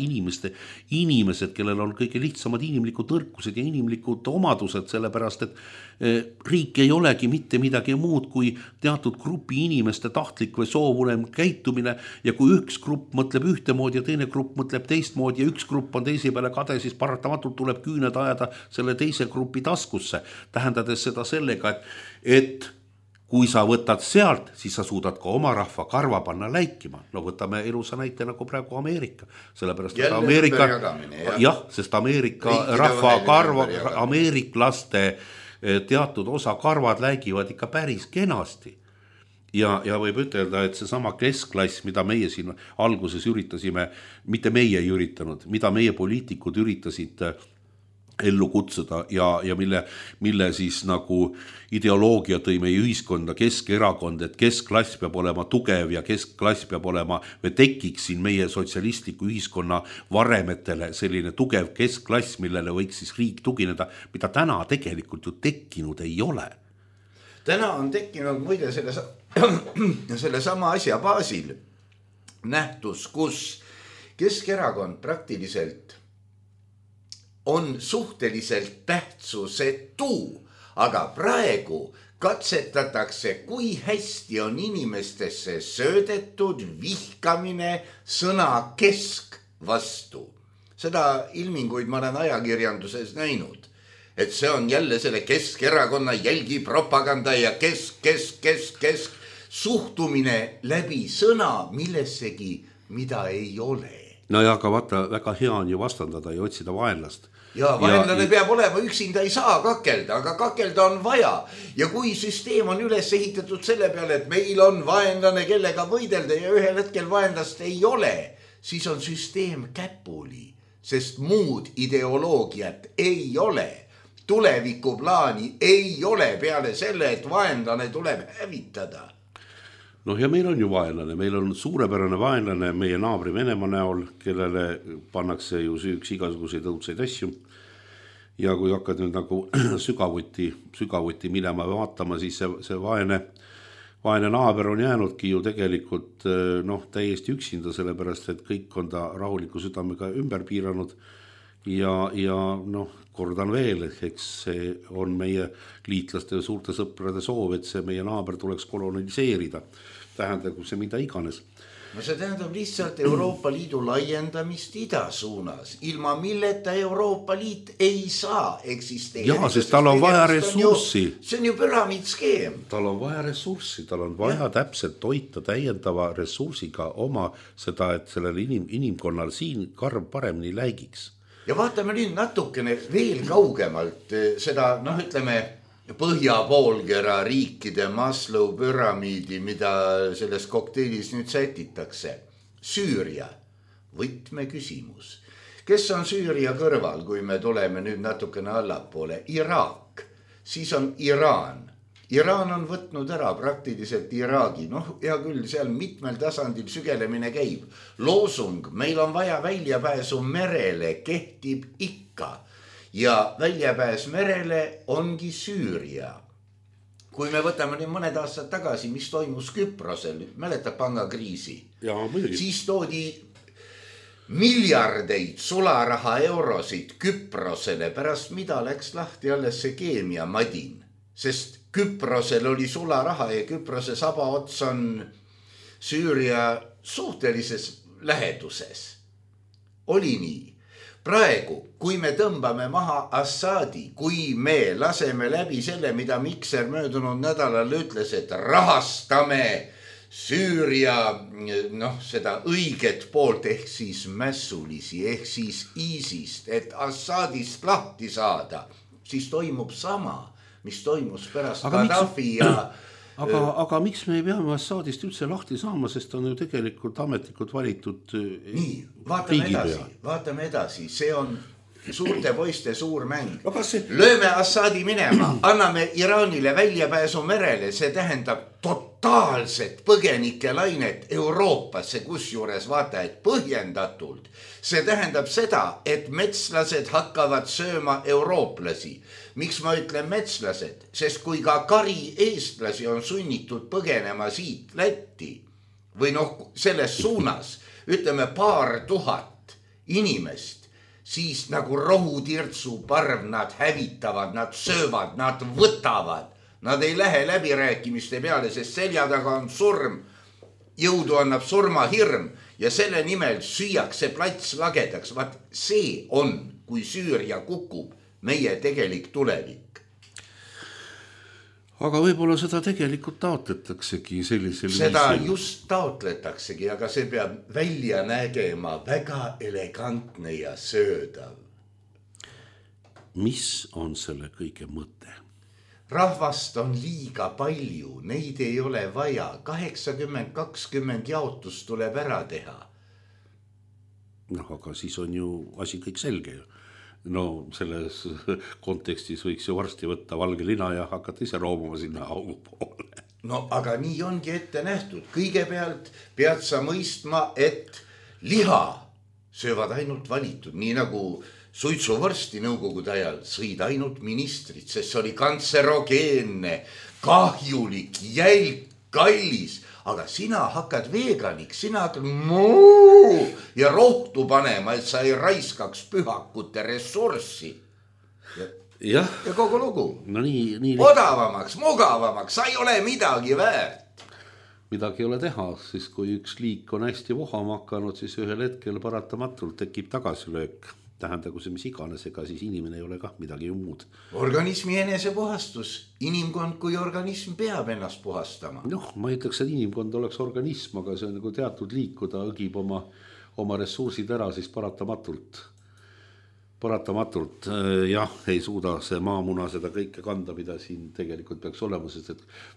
inimesed, kellel on kõige lihtsamad inimlikud nõrkused ja inimlikud omadused, sellepärast, et riik ei olegi mitte midagi muud kui teatud grupi inimeste tahtlik või soovulem käitumine ja kui üks grupp mõtleb ühtemoodi ja teine grupp mõtleb teistmoodi ja üks grupp on teise peale kade, siis paratamatult tuleb küüned ajada selle teise grupi taskusse, tähendades seda sellega, et kui sa võtad sealt, siis sa suudad ka oma rahva karva panna läikima. No võtame elusa näite nagu praegu Ameerika. Sellepärast, et Ameerika, sest Ameerika rahva karva, ameeriklaste teatud osa karvad läigivad ikka päris kenasti. Ja võib ütelda, et see sama keskklass, mida meie siin alguses üritasime, mitte meie ei üritanud, mida meie poliitikud üritasid ellu kutsuda ja mille siis nagu ideoloogia tõi meie ühiskonda Keskerakond, et keskklass peab olema tugev ja keskklass peab olema, või tekiks siin meie sotsialistliku ühiskonna varemetele selline tugev keskklass, millele võiks siis riik tugineda, mida täna tegelikult ju tekkinud ei ole. Täna on tekkinud muide selle sama asja baasil nähtus, kus Keskerakond praktiliselt on suhteliselt tähtsusetu, aga praegu katsetatakse, kui hästi on inimestesse söödetud vihkamine sõna kesk vastu. Seda ilminguid ma olen ajakirjanduses näinud, et see on jälle selle Keskerakonna jälgipropaganda ja kesk suhtumine läbi sõna millessegi, mida ei ole. No ja aga vaata, väga hea on ju vastandada ja otsida vaenlast. Ja vaenlane peab olema, üksinda ei saa kakelda, aga kakelda on vaja. Ja kui süsteem on üles ehitatud selle peale, et meil on vaenlane, kellega võidelda ja ühel hetkel vaenlast ei ole, siis on süsteem käpuli, sest muud ideoloogiat ei ole. Tulevikuplaani ei ole peale selle, et vaenlane tuleb hävitada. Noh ja meil on ju vaenlane, meil on suurepärane vaenlane meie naabri Venemaa näol, kellele pannakse ju süüks igasuguseid õudseid asju. Ja kui hakkad nüüd nagu sügavuti minema vaatama, siis see vaene naaber on jäänudki ju tegelikult täiesti üksinda, sellepärast, et kõik on ta rahuliku südamega ümber piiranud ja kordan veel, eks see on meie liitlaste ja suurte sõprade soov, et see meie naaber tuleks koloniseerida. Tähendab see mida iganes. No see tähendab lihtsalt Euroopa Liidu laiendamist ida suunas, ilma milleta Euroopa Liit ei saa eksisteerida. Jaa, sest tal on vaja ressurssi. See on ju püramiidskeem. Tal on vaja ressurssi, tal on vaja täpselt toita täiendava ressursiga oma seda, et sellel inimkonnal siin karv paremini läigiks. Ja vaatame nüüd natukene veel kaugemalt seda, ütleme, põhjapoolkera riikide Maslow püramiidi, mida selles kokteilis nüüd sätitakse. Süüria, võtmeküsimus. Kes on Süüria kõrval, kui me tuleme nüüd natukene allapoole? Iraak, siis on Iraan. Iraan on võtnud ära praktiliselt Iraagi. Hea küll, seal mitmel tasandil sügelemine käib. Loosung, meil on vaja väljapääsu merele, kehtib ikka. Ja väljapääs merele ongi Süüria. Kui me võtame nüüd mõned aastad tagasi, mis toimus Küprosel, mäletab pangakriisi, siis toodi miljardeid sularaha eurosid Küprosele, pärast mida läks lahti alles see keemiamadin, sest Küprosel oli sularaha ja Küprose sabaots on Süüria suhtelises läheduses. Oli nii. Praegu, kui me tõmbame maha Assadi, kui me laseme läbi selle, mida Mikser möödunud nädalal ütles, et rahastame Süüria seda õiget poolt ehk siis mässulisi, ehk siis ISISt, et Assadist lahti saada, siis toimub sama, mis toimus pärast Gaddafi ja... Aga miks me ei peame Assadist üldse lahti saama, sest on ju tegelikult ametlikult valitud riigipea. Vaatame edasi, see on suurte poiste suur mäng. Lööme Assadi minema, anname Iraanile väljapääsu merele, see tähendab totaalset põgenike lainet Euroopasse, kusjuures vaata, et põhjendatult. See tähendab seda, et metslased hakkavad sööma eurooplasi. Miks ma ütlen metslased? Sest kui ka kari eestlasi on sunnitud põgenema siit Lätti või selles suunas, ütleme 2000 inimest, siis nagu rohutirtsu parv nad hävitavad, nad söövad, nad võtavad. Nad ei lähe läbirääkimiste peale, sest selja taga on surm. Jõudu annab surmahirm ja selle nimel süüakse plats lagedaks. Vaat see on, kui Süüria kukub, meie tegelik tulevik. Aga võib-olla seda tegelikult taotletaksegi sellisel seda viisil. Just taotletaksegi, aga see peab välja nägema väga elegantne ja söödav. Mis on selle kõige mõte? Rahvast on liiga palju, neid ei ole vaja. 80-20 jaotust tuleb ära teha. Aga siis on ju asi kõik selge ju. Selles kontekstis võiks ju varsti võtta valge lina ja hakata ise roomuma sinna augu poole. Aga nii ongi ette nähtud. Kõigepealt pead sa mõistma, et liha söövad ainult valitud, nii nagu suitsuvorsti nõukogude ajal sõid ainult ministrid, sest see oli kantserogeenne, kahjulik, jälg, kallis. Aga sina hakkad veganiks, sina hakkad ja rohtu panema, et sa ei raiskaks pühakute ressurssi. Ja kogu lugu. Odavamaks, mugavamaks, sa ei ole midagi väärt. Midagi ei ole teha, siis kui üks liik on hästi vohama hakanud, siis ühel hetkel paratamatult tekib tagasilöök. Tähendagu see mis iganes, ega siis inimene ei ole kah midagi ju muud. Organismi enesepuhastus. Inimkond kui organism peab ennast puhastama. Ma ei ütleks, et inimkond oleks organism, aga see on nagu teatud liikuda, õgib oma ressursid ära, siis paratamatult jah, ei suuda see maamuna seda kõike kanda, mida siin tegelikult peaks olema, sest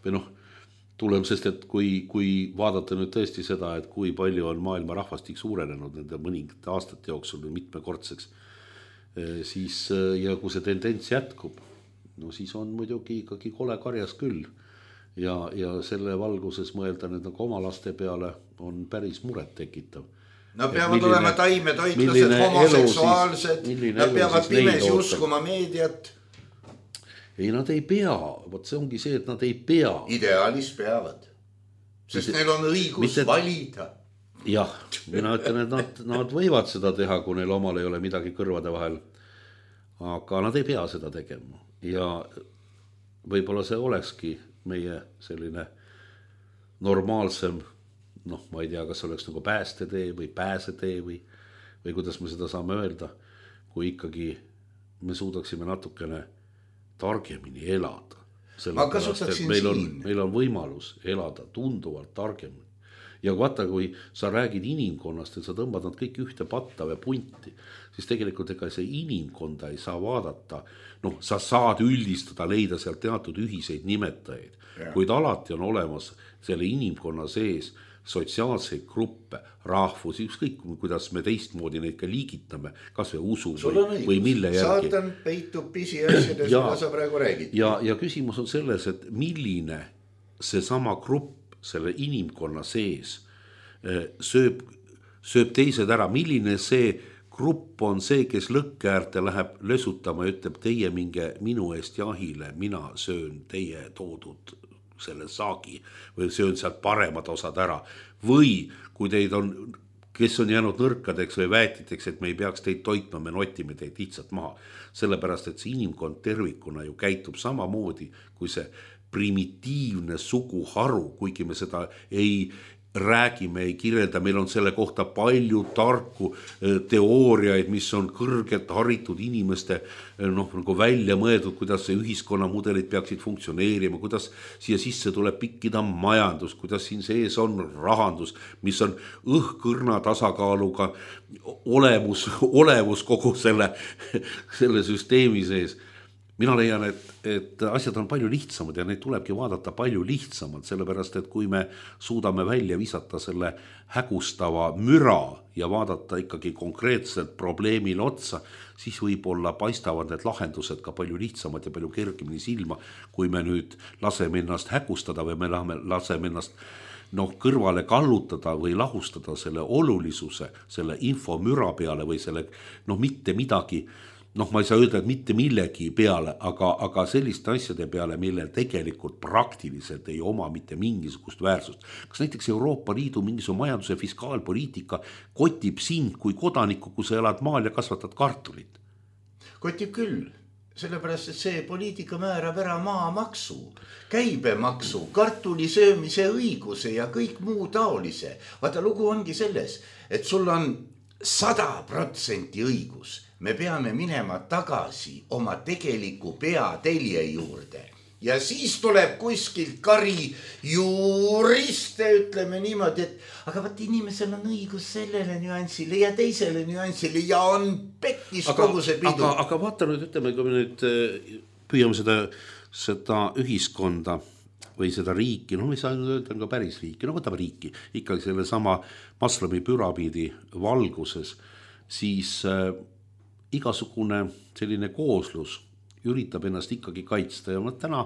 et kui vaadata nüüd tõesti seda, et kui palju on maailma rahvastik suurenenud nende mõningate aastate jooksul mitmekordseks, siis ja kui see tendents jätkub, siis on muidugi ikkagi kole karjas küll. Ja selle valguses mõelda nüüd nagu oma laste peale on päris muret tekitav. Nad peavad olema taimetoitlased, homoseksuaalsed, nad peavad pimesi uskuma meediat. Ei, nad ei pea, see ongi see, et nad ei pea. Ideaalis peavad. Sest neil on õigus valida. Jah, mina ütlen, et nad võivad seda teha, kui neil omal ei ole midagi kõrvade vahel. Aga nad ei pea seda tegema. Ja võib-olla see olekski meie selline normaalsem, ma ei tea, kas oleks nagu päästetee või pääsetee või kuidas me seda saame öelda, kui ikkagi me suudaksime natukene targemini elada. Ma kasutaksin meil on võimalus elada tunduvalt targemini. Ja vaata, kui sa räägid inimkonnast, et sa tõmbad nad kõik ühte patta või punti, siis tegelikult ega see inimkonda ei saa vaadata. Sa saad üldistada, leida sealt teatud ühiseid nimetajaid, kuid alati on olemas selle inimkonna sees sotsiaalseid gruppe, rahvusi, ükskõik kuidas me teistmoodi neid ka liigitame, kas või usu või mille järgi. Saatan peitub pisiasjades, mida sa praegu räägid. Ja küsimus on selles, et milline see sama grupp selle inimkonna sees sööb teised ära, milline see grupp on see, kes lõkkeäärte läheb lösutama ja ütleb, teie minge minu eest jahile, mina söön teie toodud selle saagi või söön sealt paremad osad ära. Või kui teid on, kes on jäänud nõrkadeks või väetiteks, et me ei peaks teid toitma, me notime teid lihtsalt maha. Sellepärast, et see inimkond tervikuna ju käitub samamoodi kui see primitiivne suguharu, kuigi me seda ei räägime, ei kirjelda, meil on selle kohta palju tarku teooriaid, mis on kõrgelt haritud inimeste nagu välja mõeldud, kuidas see ühiskonnamudelid peaksid funktsioneerima, kuidas siia sisse tuleb pikkida majandus, kuidas siin sees on rahandus, mis on õhkõrna tasakaaluga olevus kogu selle süsteemi sees. Mina leian, et asjad on palju lihtsamad ja neid tulebki vaadata palju lihtsamalt, sellepärast, et kui me suudame välja visata selle hägustava müra ja vaadata ikkagi konkreetselt probleemile otsa, siis võib-olla paistavad need lahendused ka palju lihtsamad ja palju kergemini silma, kui me nüüd laseme ennast hägustada või me laseme ennast kõrvale kallutada või lahustada selle olulisuse, selle infomüra peale või selle mitte midagi, ma ei saa öelda, et mitte millegi peale, aga selliste asjade peale, millel tegelikult praktiliselt ei oma mitte mingisugust väärsust. Kas näiteks Euroopa Liidu mingisugune majanduse fiskaalpoliitika kotib sind kui kodanikku, kui sa elad maal ja kasvatad kartulit? Kotib küll, sellepärast, et see poliitika määrab ära maamaksu, käibemaksu, kartuli söömise õiguse ja kõik muu taolise. Vaata, lugu ongi selles, et sul on 100% õigus. Me peame minema tagasi oma tegeliku peatelje juurde. Ja siis tuleb kuskilt kari juuriste, ütleme niimoodi, et aga vaat inimesel on õigus sellele nüansile ja teisele nüansile ja on pekkis kogu see pidu. Aga vaata nüüd, ütleme, kui me nüüd püüame seda ühiskonda või seda riiki, me ei saa öelda ka päris riiki, võtame riiki, ikkagi selle sama Maslowi püramiidi valguses, siis igasugune selline kooslus üritab ennast ikkagi kaitsta ja täna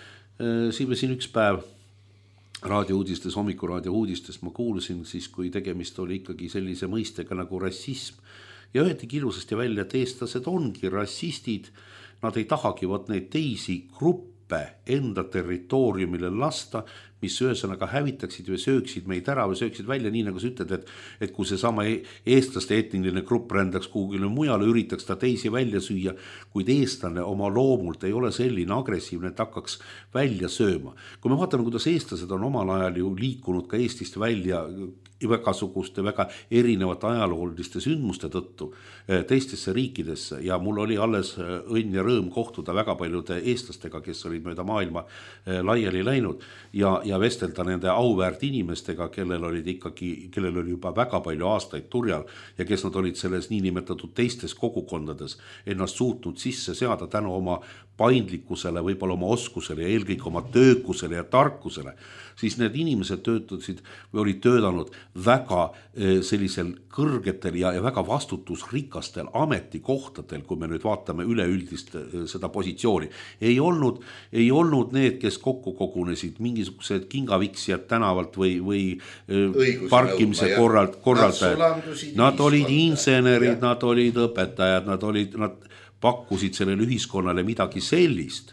siin üks päev raadiouudistes, hommikuraadio uudistes ma kuulsin siis, kui tegemist oli ikkagi sellise mõistega nagu rassism ja öeldigi ilusasti välja, et eestlased ongi rassistid, nad ei tahagi neid teisi gruppe enda territooriumile lasta, mis ühesõnaga hävitaksid või sööksid meid ära või sööksid välja, nii nagu sa ütled, et kui see sama eestlaste etniline grupp rändaks kuhugile mujale, üritaks ta teisi välja süüa, kuid eestlane oma loomult ei ole selline agressiivne, et hakkaks välja sööma. Kui me vaatame, kuidas eestlased on omal ajal ju liikunud ka Eestist välja vägasuguste, väga erinevate ajalooliste sündmuste tõttu teistesse riikidesse ja mul oli alles õnn ja rõõm kohtuda väga paljude eestlastega, kes olid mööda maailma laiali läinud ja vestelda nende auväärt inimestega, kellel oli juba väga palju aastaid turjal ja kes nad olid selles niinimetatud teistes kogukondades ennast suutnud sisse seada tänu oma paindlikkusele, võib-olla oma oskusele ja eelkõige oma töökusele ja tarkusele, siis need inimesed töötasid või olid töötanud väga sellisel kõrgetel ja väga vastutusrikastel ametikohtadel, kui me nüüd vaatame üleüldist seda positsiooni. Ei olnud need, kes kokku kogunesid, mingisugused kingaviksijad tänavalt või parkimise korraldajad. Nad olid insenerid, nad olid õpetajad, nad pakkusid sellele ühiskonnale midagi sellist,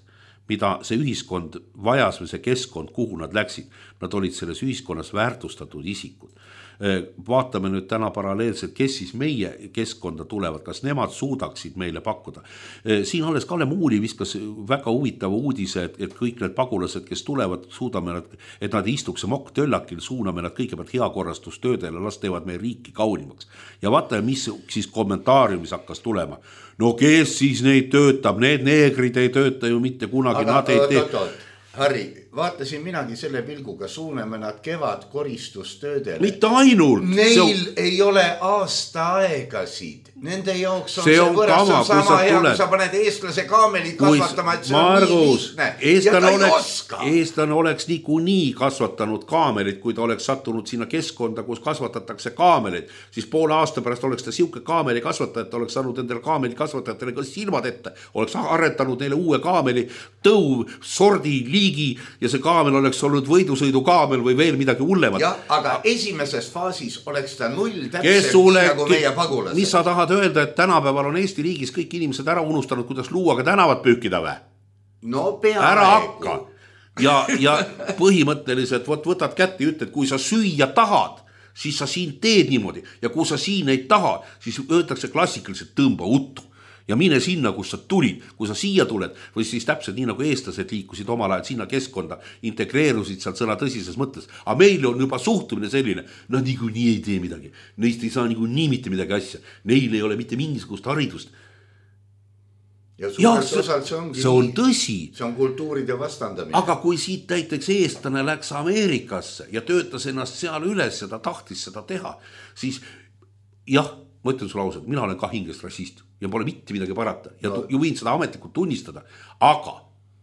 mida see ühiskond vajas või see keskkond, kuhu nad läksid. Nad olid selles ühiskonnas väärtustatud isikud. Vaatame nüüd täna paralleelselt, kes siis meie keskkonda tulevad, kas nemad suudaksid meile pakkuda. Siin alles Kalle Muuli viskas väga huvitava uudise, et kõik need pagulased, kes tulevad, suudame nad, et nad istuks mokktöllakil, suuname nad kõigepealt heakorrastustöödele, las teevad meie riiki kaunimaks. Ja vaatame, mis siis kommentaariumis hakkas tulema. No kes siis neid töötab, need neegrid ei tööta ju mitte kunagi, nad ei tee. Harri, vaatasin minagi selle pilguga, suuname nad kevad koristustöödele. Mitte ainult. Neil ei ole aastaaegasid. Nende jaoks on see võrras on sama hea, kui sa paned eestlase kaamelid kasvatama, et see on nii lihtne. Ja ta ei oska. Eestlane oleks nii kasvatanud kaamelid, kui ta oleks sattunud sinna keskkonda, kus kasvatatakse kaamelid, siis poole aasta pärast oleks ta siuke kaameli kasvatajat, oleks saanud endale kaameli kasvatajatele ka silmad ette, oleks arendanud neile uue kaameli, tõu, sordi, liigi ja see kaamel oleks olnud võidusõidu kaamel või veel midagi hullemat. Jah, aga esimeses faasis oleks ta null täpselt nii nagu meie pagulased. Mis sa tahad öelda, et tänapäeval on Eesti riigis kõik inimesed ära unustanud, kuidas luuaga tänavat püükida või? No peaaegu. Ära hakka. Ja põhimõtteliselt võtad kätte ja ütled, kui sa süüa tahad, siis sa siin teed niimoodi. Ja kui sa siin ei taha, siis öeldakse klassikaliselt tõmba uttu. Ja mine sinna, kus sa tulid, kui sa siia tuled, või siis täpselt nii nagu eestlased liikusid omal ajal sinna keskkonda, integreerusid sealt sõna tõsises mõttes. Aga meil on juba suhtumine selline, nad niikuinii ei tee midagi. Neist ei saa niikuinii mitte midagi asja. Neil ei ole mitte mingisugust haridust. Ja see on tõsi. See on kultuuride vastandamine. Aga kui siit näiteks eestlane läks Ameerikasse ja töötas ennast seal üles ja ta tahtis seda teha, siis jah, ma ütlen sulle ausalt, mina olen ka hingest rassist ja pole mitte midagi parata ja ju võin seda ametlikult tunnistada, aga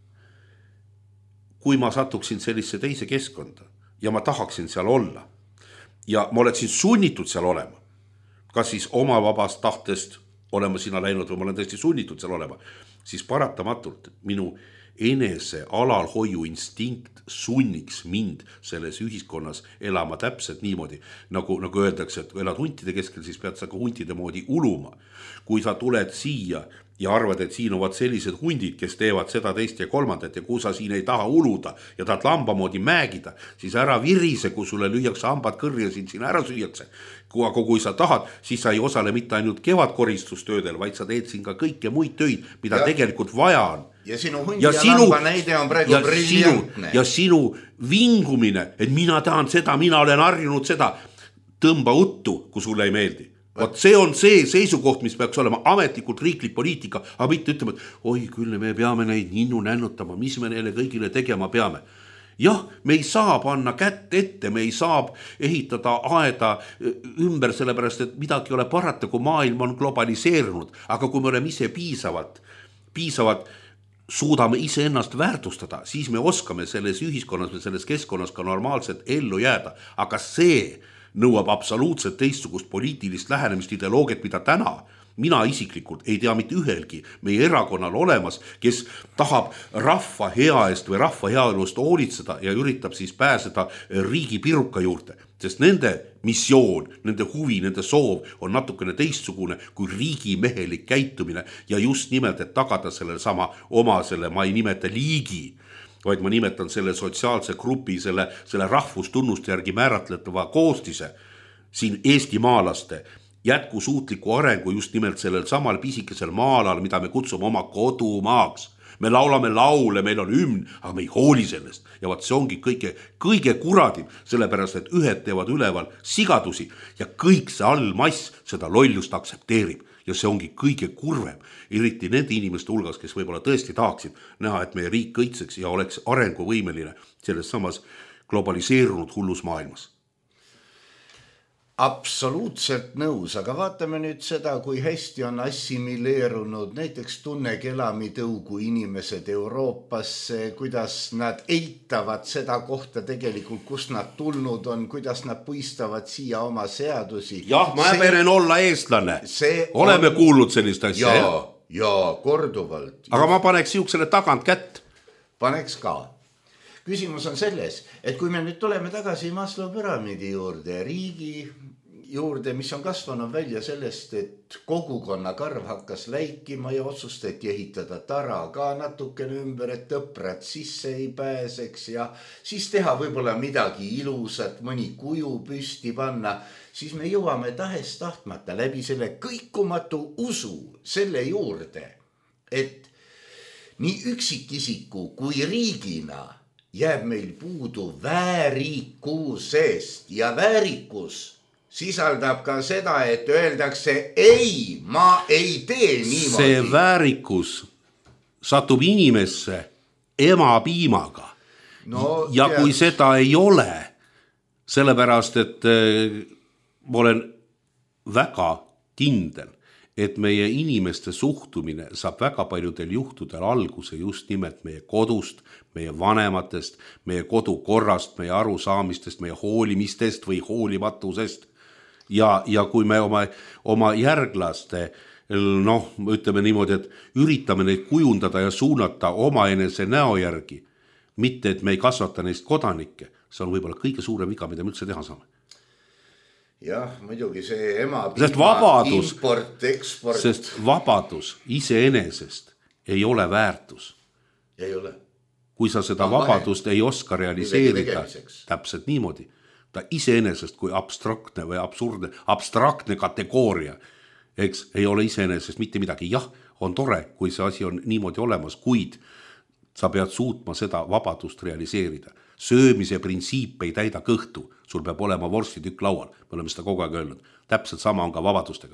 kui ma satuksin sellisse teise keskkonda ja ma tahaksin seal olla ja ma oleksin sunnitud seal olema, kas siis oma vabast tahtest olema sinna läinud või ma olen tõesti sunnitud seal olema, siis paratamatult minu enese alalhoiu instinkt sunniks mind selles ühiskonnas elama täpselt niimoodi, nagu öeldakse, et kui elad huntide keskel, siis pead sa ka huntide moodi uluma. Kui sa tuled siia ja arvad, et siin on sellised hundid, kes teevad seda, teist ja kolmandat ja kui sa siin ei taha uluda ja tahad lamba moodi mägida, siis ära virise, kui sulle lüüakse hambad kõrri ja siin ära süüakse. Aga kui sa tahad, siis sa ei osale mitte ainult kevadkoristustöödel, vaid sa teed siin ka kõike muid töid, mida tegelikult vaja on. Ja sinu hundi ja lamba näide on praegu briljantne. Ja sinu vingumine, et mina tahan seda, mina olen harjunud seda, tõmba uttu, kui sulle ei meeldi. Vaat see on see seisukoht, mis peaks olema ametlikult riiklik poliitika, aga mitte ütlema, et oi küll, me peame neid ninnu nännutama, mis me neile kõigile tegema peame. Jah, me ei saa panna kätt ette, me ei saa ehitada aeda ümber sellepärast, et midagi ei ole parata, kui maailm on globaliseerunud, aga kui me oleme ise piisavalt suudame ise ennast väärtustada, siis me oskame selles ühiskonnas või selles keskkonnas ka normaalselt ellu jääda, aga see nõuab absoluutselt teistsugust poliitilist lähenemist ideoloogiat, mida täna mina isiklikult ei tea mitte ühelgi meie erakonnal olemas, kes tahab rahva hea eest või rahva heaolust hoolitseda ja üritab siis pääseda riigi piruka juurde, sest nende missioon, nende huvi, nende soov on natukene teistsugune kui riigimehelik käitumine ja just nimelt, et tagada selle sama oma selle, ma ei nimeta liigi, vaid ma nimetan selle sotsiaalse grupi, selle rahvustunnuste järgi määratletava koostise siin eestimaalaste jätkusuutliku arengu just nimelt sellel samal pisikesel maalal, mida me kutsume oma kodumaaks. Me laulame laule, meil on hümn, aga me ei hooli sellest. Ja vaat see ongi kõige kuradim, sellepärast, et ühed teevad üleval sigadusi ja kõik see allmass seda lollust aksepteerib. Ja see ongi kõige kurvem, eriti nende inimeste hulgas, kes võib-olla tõesti tahaksid näha, et meie riik kõitseks ja oleks arenguvõimeline selles samas globaliseerunud hullus maailmas. Absoluutselt nõus, aga vaatame nüüd seda, kui hästi on assimileerunud näiteks tunnekellamitõugu inimesed Euroopasse, kuidas nad eitavad seda kohta tegelikult, kust nad tulnud on, kuidas nad puistavad siia oma seadusi. Jah, ma peren olla eestlane. Oleme kuulnud sellist asja. Ja korduvalt. Aga ma paneks siuksele tagant kätt. Paneks ka. Küsimus on selles, et kui me nüüd tuleme tagasi Maslow püramiidi juurde, riigi juurde, mis on kasvanud välja sellest, et kogukonna karv hakkas läikima ja otsustati ehitada tara ka natukene ümber, et õprad sisse ei pääseks ja siis teha võib-olla midagi ilusat, mõni kuju püsti panna, siis me jõuame tahes tahtmata läbi selle kõikumatu usu selle juurde, et nii üksikisiku kui riigina jääb meil puudu väärikusest ja väärikus sisaldab ka seda, et öeldakse ei, ma ei tee niimoodi. See väärikus satub inimesse emapiimaga. No, ja kui seda ei ole, sellepärast, et ma olen väga kindel, et meie inimeste suhtumine saab väga paljudel juhtudel alguse just nimelt meie kodust, meie vanematest, meie kodukorrast, meie arusaamistest, meie hoolimistest või hoolimatusest. Ja kui me oma järglaste, ütleme niimoodi, et üritame neid kujundada ja suunata omaenese näo järgi, mitte et me ei kasvata neist kodanikke, see on võib-olla kõige suurem viga, mida me üldse teha saame. Jah, muidugi see import, eksport. Sest vabadus iseenesest ei ole väärtus. Ei ole. Kui sa seda vabadust ei oska realiseerida, täpselt niimoodi, ta iseenesest kui abstraktne või abstraktne kategooria, eks, ei ole iseenesest mitte midagi. Jah, on tore, kui see asi on niimoodi olemas, kuid sa pead suutma seda vabadust realiseerida. Söömise printsiip ei täida kõhtu, sul peab olema vorstitükk laual, me oleme seda kogu aeg öelnud. Täpselt sama on ka vabadustega.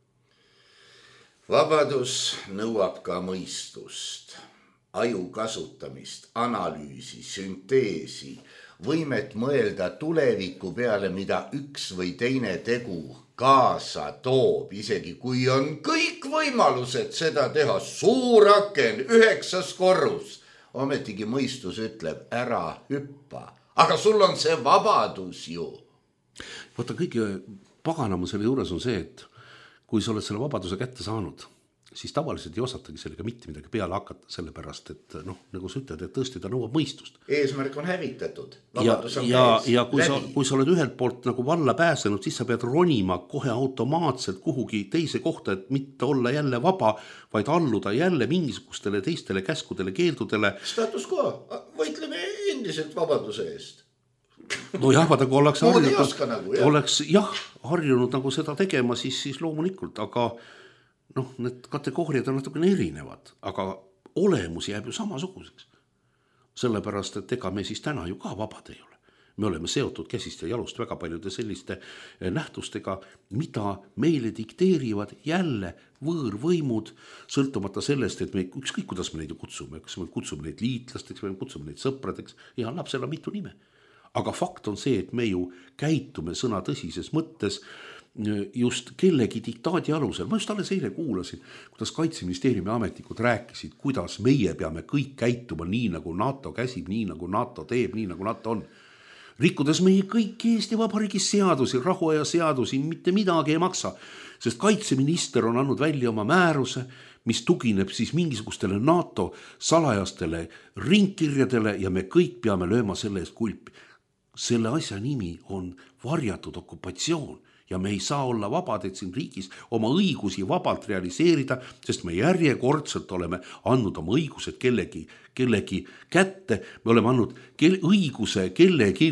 Vabadus nõuab ka mõistust, aju kasutamist, analüüsi, sünteesi, võimet mõelda tuleviku peale, mida üks või teine tegu kaasa toob, isegi kui on kõik võimalused seda teha, suur aken, 9. korrus. Ometigi mõistus ütleb, ära hüppa. Aga sul on see vabadus ju. Vaata, kõige paganama selle juures on see, et kui sa oled selle vabaduse kätte saanud, siis tavaliselt ei osatagi sellega mitte midagi peale hakata, sellepärast, et nagu sa ütled, et tõesti ta nõuab mõistust. Eesmärk on hävitatud. Ja kui sa oled ühelt poolt nagu valla pääsenud, siis sa pead ronima kohe automaatselt kuhugi teise kohta, et mitte olla jälle vaba, vaid alluda jälle mingisugustele teistele käskudele, keeldudele. Status quo, võitleme endiselt vabaduse eest. No jah, vaata, kui oleks harjunud nagu seda tegema, siis loomulikult, aga need kategooriad on natukene erinevad, aga olemus jääb ju samasuguseks. Sellepärast, et ega me siis täna ju ka vabad ei ole. Me oleme seotud käsist ja jalust väga paljude selliste nähtustega, mida meile dikteerivad jälle võõrvõimud, sõltumata sellest, et me ükskõik kuidas me neid ju kutsume, kas me kutsume neid liitlasteks, me kutsume neid sõpradeks, ja lapsel on mitu nime. Aga fakt on see, et me ju käitume sõna tõsises mõttes just kellegi diktaadi alusel. Ma just alles eile kuulasin, kuidas Kaitseministeeriumi ametnikud rääkisid, kuidas meie peame kõik käituma nii, nagu NATO käsib, nii, nagu NATO teeb, nii, nagu NATO on. Rikkudes meie kõik Eesti Vabariigis seadusi, rahuaja seadusi, mitte midagi ei maksa, sest kaitseminister on andnud välja oma määruse, mis tugineb siis mingisugustele NATO salajastele ringkirjadele ja me kõik peame lööma selle eest kulpi. Selle asja nimi on varjatud okupatsioon. Ja me ei saa olla vabad, et siin riigis oma õigusi vabalt realiseerida, sest me järjekordselt oleme andnud oma õigused kellegi kätte, me oleme andnud õiguse kellegi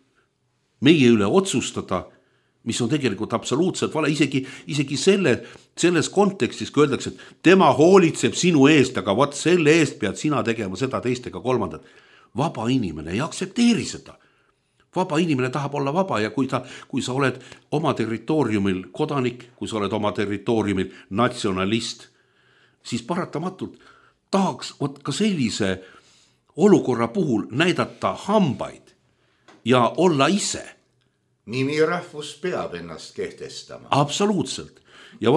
meie üle otsustada, mis on tegelikult absoluutselt vale, isegi selles kontekstis, kui öeldakse, et tema hoolitseb sinu eest, aga vaat selle eest pead sina tegema seda teist ega kolmandat. Vaba inimene ei aktsepteeri seda. Vaba inimene tahab olla vaba ja kui sa oled oma territooriumil kodanik, kui sa oled oma territooriumil natsionalist, siis paratamatult tahaks ka sellise olukorra puhul näidata hambaid ja olla ise. Nimi rahvus peab ennast kehtestama. Absoluutselt. Ja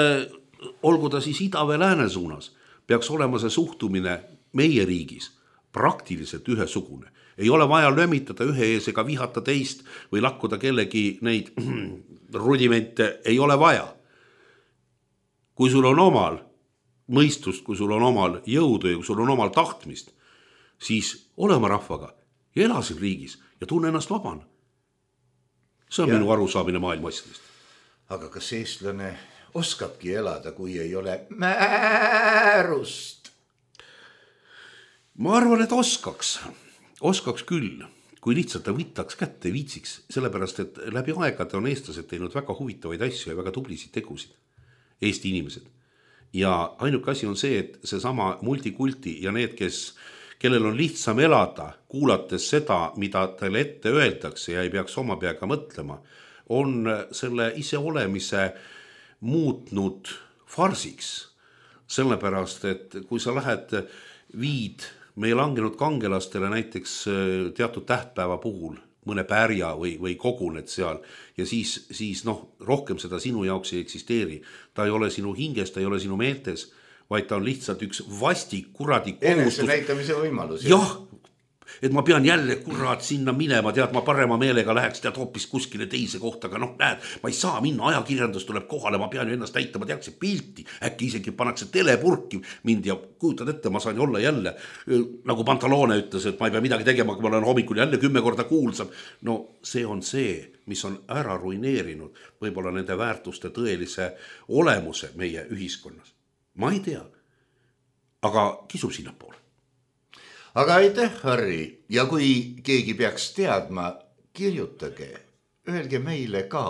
olgu ta siis ida või lääne suunas, peaks olema see suhtumine meie riigis praktiliselt ühesugune. Ei ole vaja lömitada ühe ees ega vihata teist või lakkuda kellegi neid rudimente, ei ole vaja. Kui sul on omal mõistust, kui sul on omal jõudu ja kui sul on omal tahtmist, siis ole oma rahvaga ja ela siin riigis ja tunne ennast vabana. See on minu arusaamine maailma asjadest. aga kas eestlane oskabki elada, kui ei ole määrust? Ma arvan, et oskaks küll, kui lihtsalt ta võtaks kätte, viitsiks, sellepärast, et läbi aegade on eestlased teinud väga huvitavaid asju ja väga tublisid tegusid, Eesti inimesed. Ja ainuke asi on see, et seesama multikulti ja need, kellel on lihtsam elada, kuulates seda, mida teile ette öeldakse ja ei peaks oma peaga mõtlema, on selle iseolemise muutnud farsiks. Sellepärast, et kui sa viid meie langenud kangelastele näiteks teatud tähtpäeva puhul mõne pärja või koguned seal ja siis rohkem seda sinu jaoks ei eksisteeri. Ta ei ole sinu hinges, ta ei ole sinu meeltes, vaid ta on lihtsalt üks vastik kuradi kohustus. Enese näitamise võimalus. Jah, et ma pean jälle kurat sinna minema, tead, ma parema meelega läheks tead hoopis kuskile teise kohta, aga näed, ma ei saa minna, ajakirjandus tuleb kohale, ma pean ju ennast näitama, tehakse pilti, äkki isegi pannakse telepurki mind ja kujutad ette, ma saan olla jälle, nagu Pantaloone ütles, et ma ei pea midagi tegema, kui ma olen hommikul jälle 10 korda kuulsam. No see on see, mis on ära ruineerinud võib-olla nende väärtuste tõelise olemuse meie ühiskonnas. Ma ei tea, aga kisub sinna poole. Aga aitäh, Harri, ja kui keegi peaks teadma, kirjutage, öelge meile ka.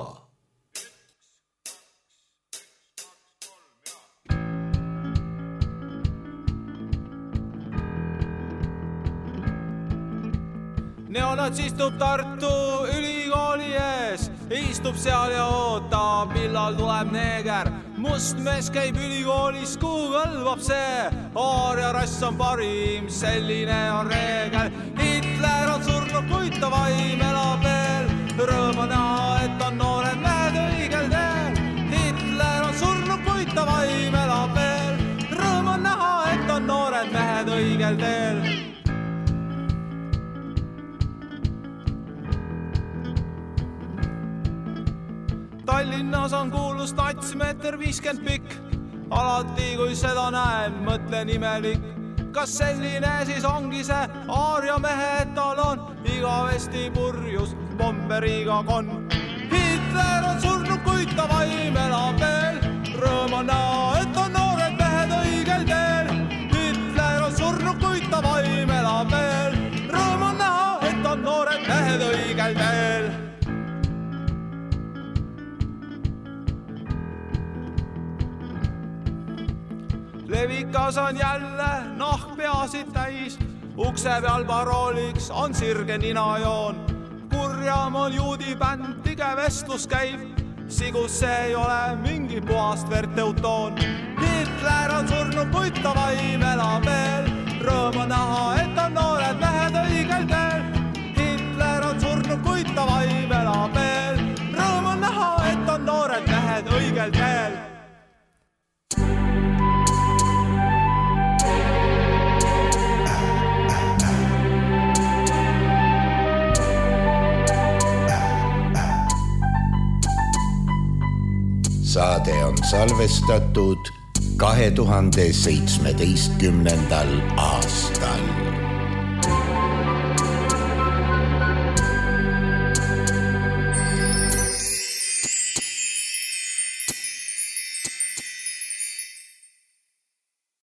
Neonats istub Tartu ülikooli ees, istub seal ja ootab, millal tuleb neeger. Must mees käib ülikoolis, kuhu kõlvab see, aaria rass on parim, selline on reegel. Hitler on surnud, kuid ta vaim elab veel, rõõm on näha, et on noored mehed õigel teel. Hitler on surnud, kuid ta vaim elab veel, rõõm on näha, et on noored mehed õigel teel. Tallinnas on kuulus nats 1,50 m pikk. Alati kui seda näen, mõtlen imelik. Kas selline siis ongi see aaria mehe etalon, igavesti purjus bomberiga kon. Hitler on surnud, kuid ta vaim elab veel, rõõm on näha, et on noored mehed õigel teel. Hitler on surnud, kuid ta vaim elab veel, rõõm on näha, et on noored mehed õigel teel. Levikas on jälle nahkpeasid täis, ukse peal parooliks on sirge ninajoon. Kurjam on juudibänd, tige vestlus käib, sigus see ei ole mingi puhast verteutoon. Hitler on surnud, kuid ta vaim elab veel, rõõm on näha, et on noored mehed õigel teel. Hitler on surnud, kuid ta vaim elab veel, rõõm on näha, et on noored mehed õigel teel. Saade on salvestatud 2017. aastal.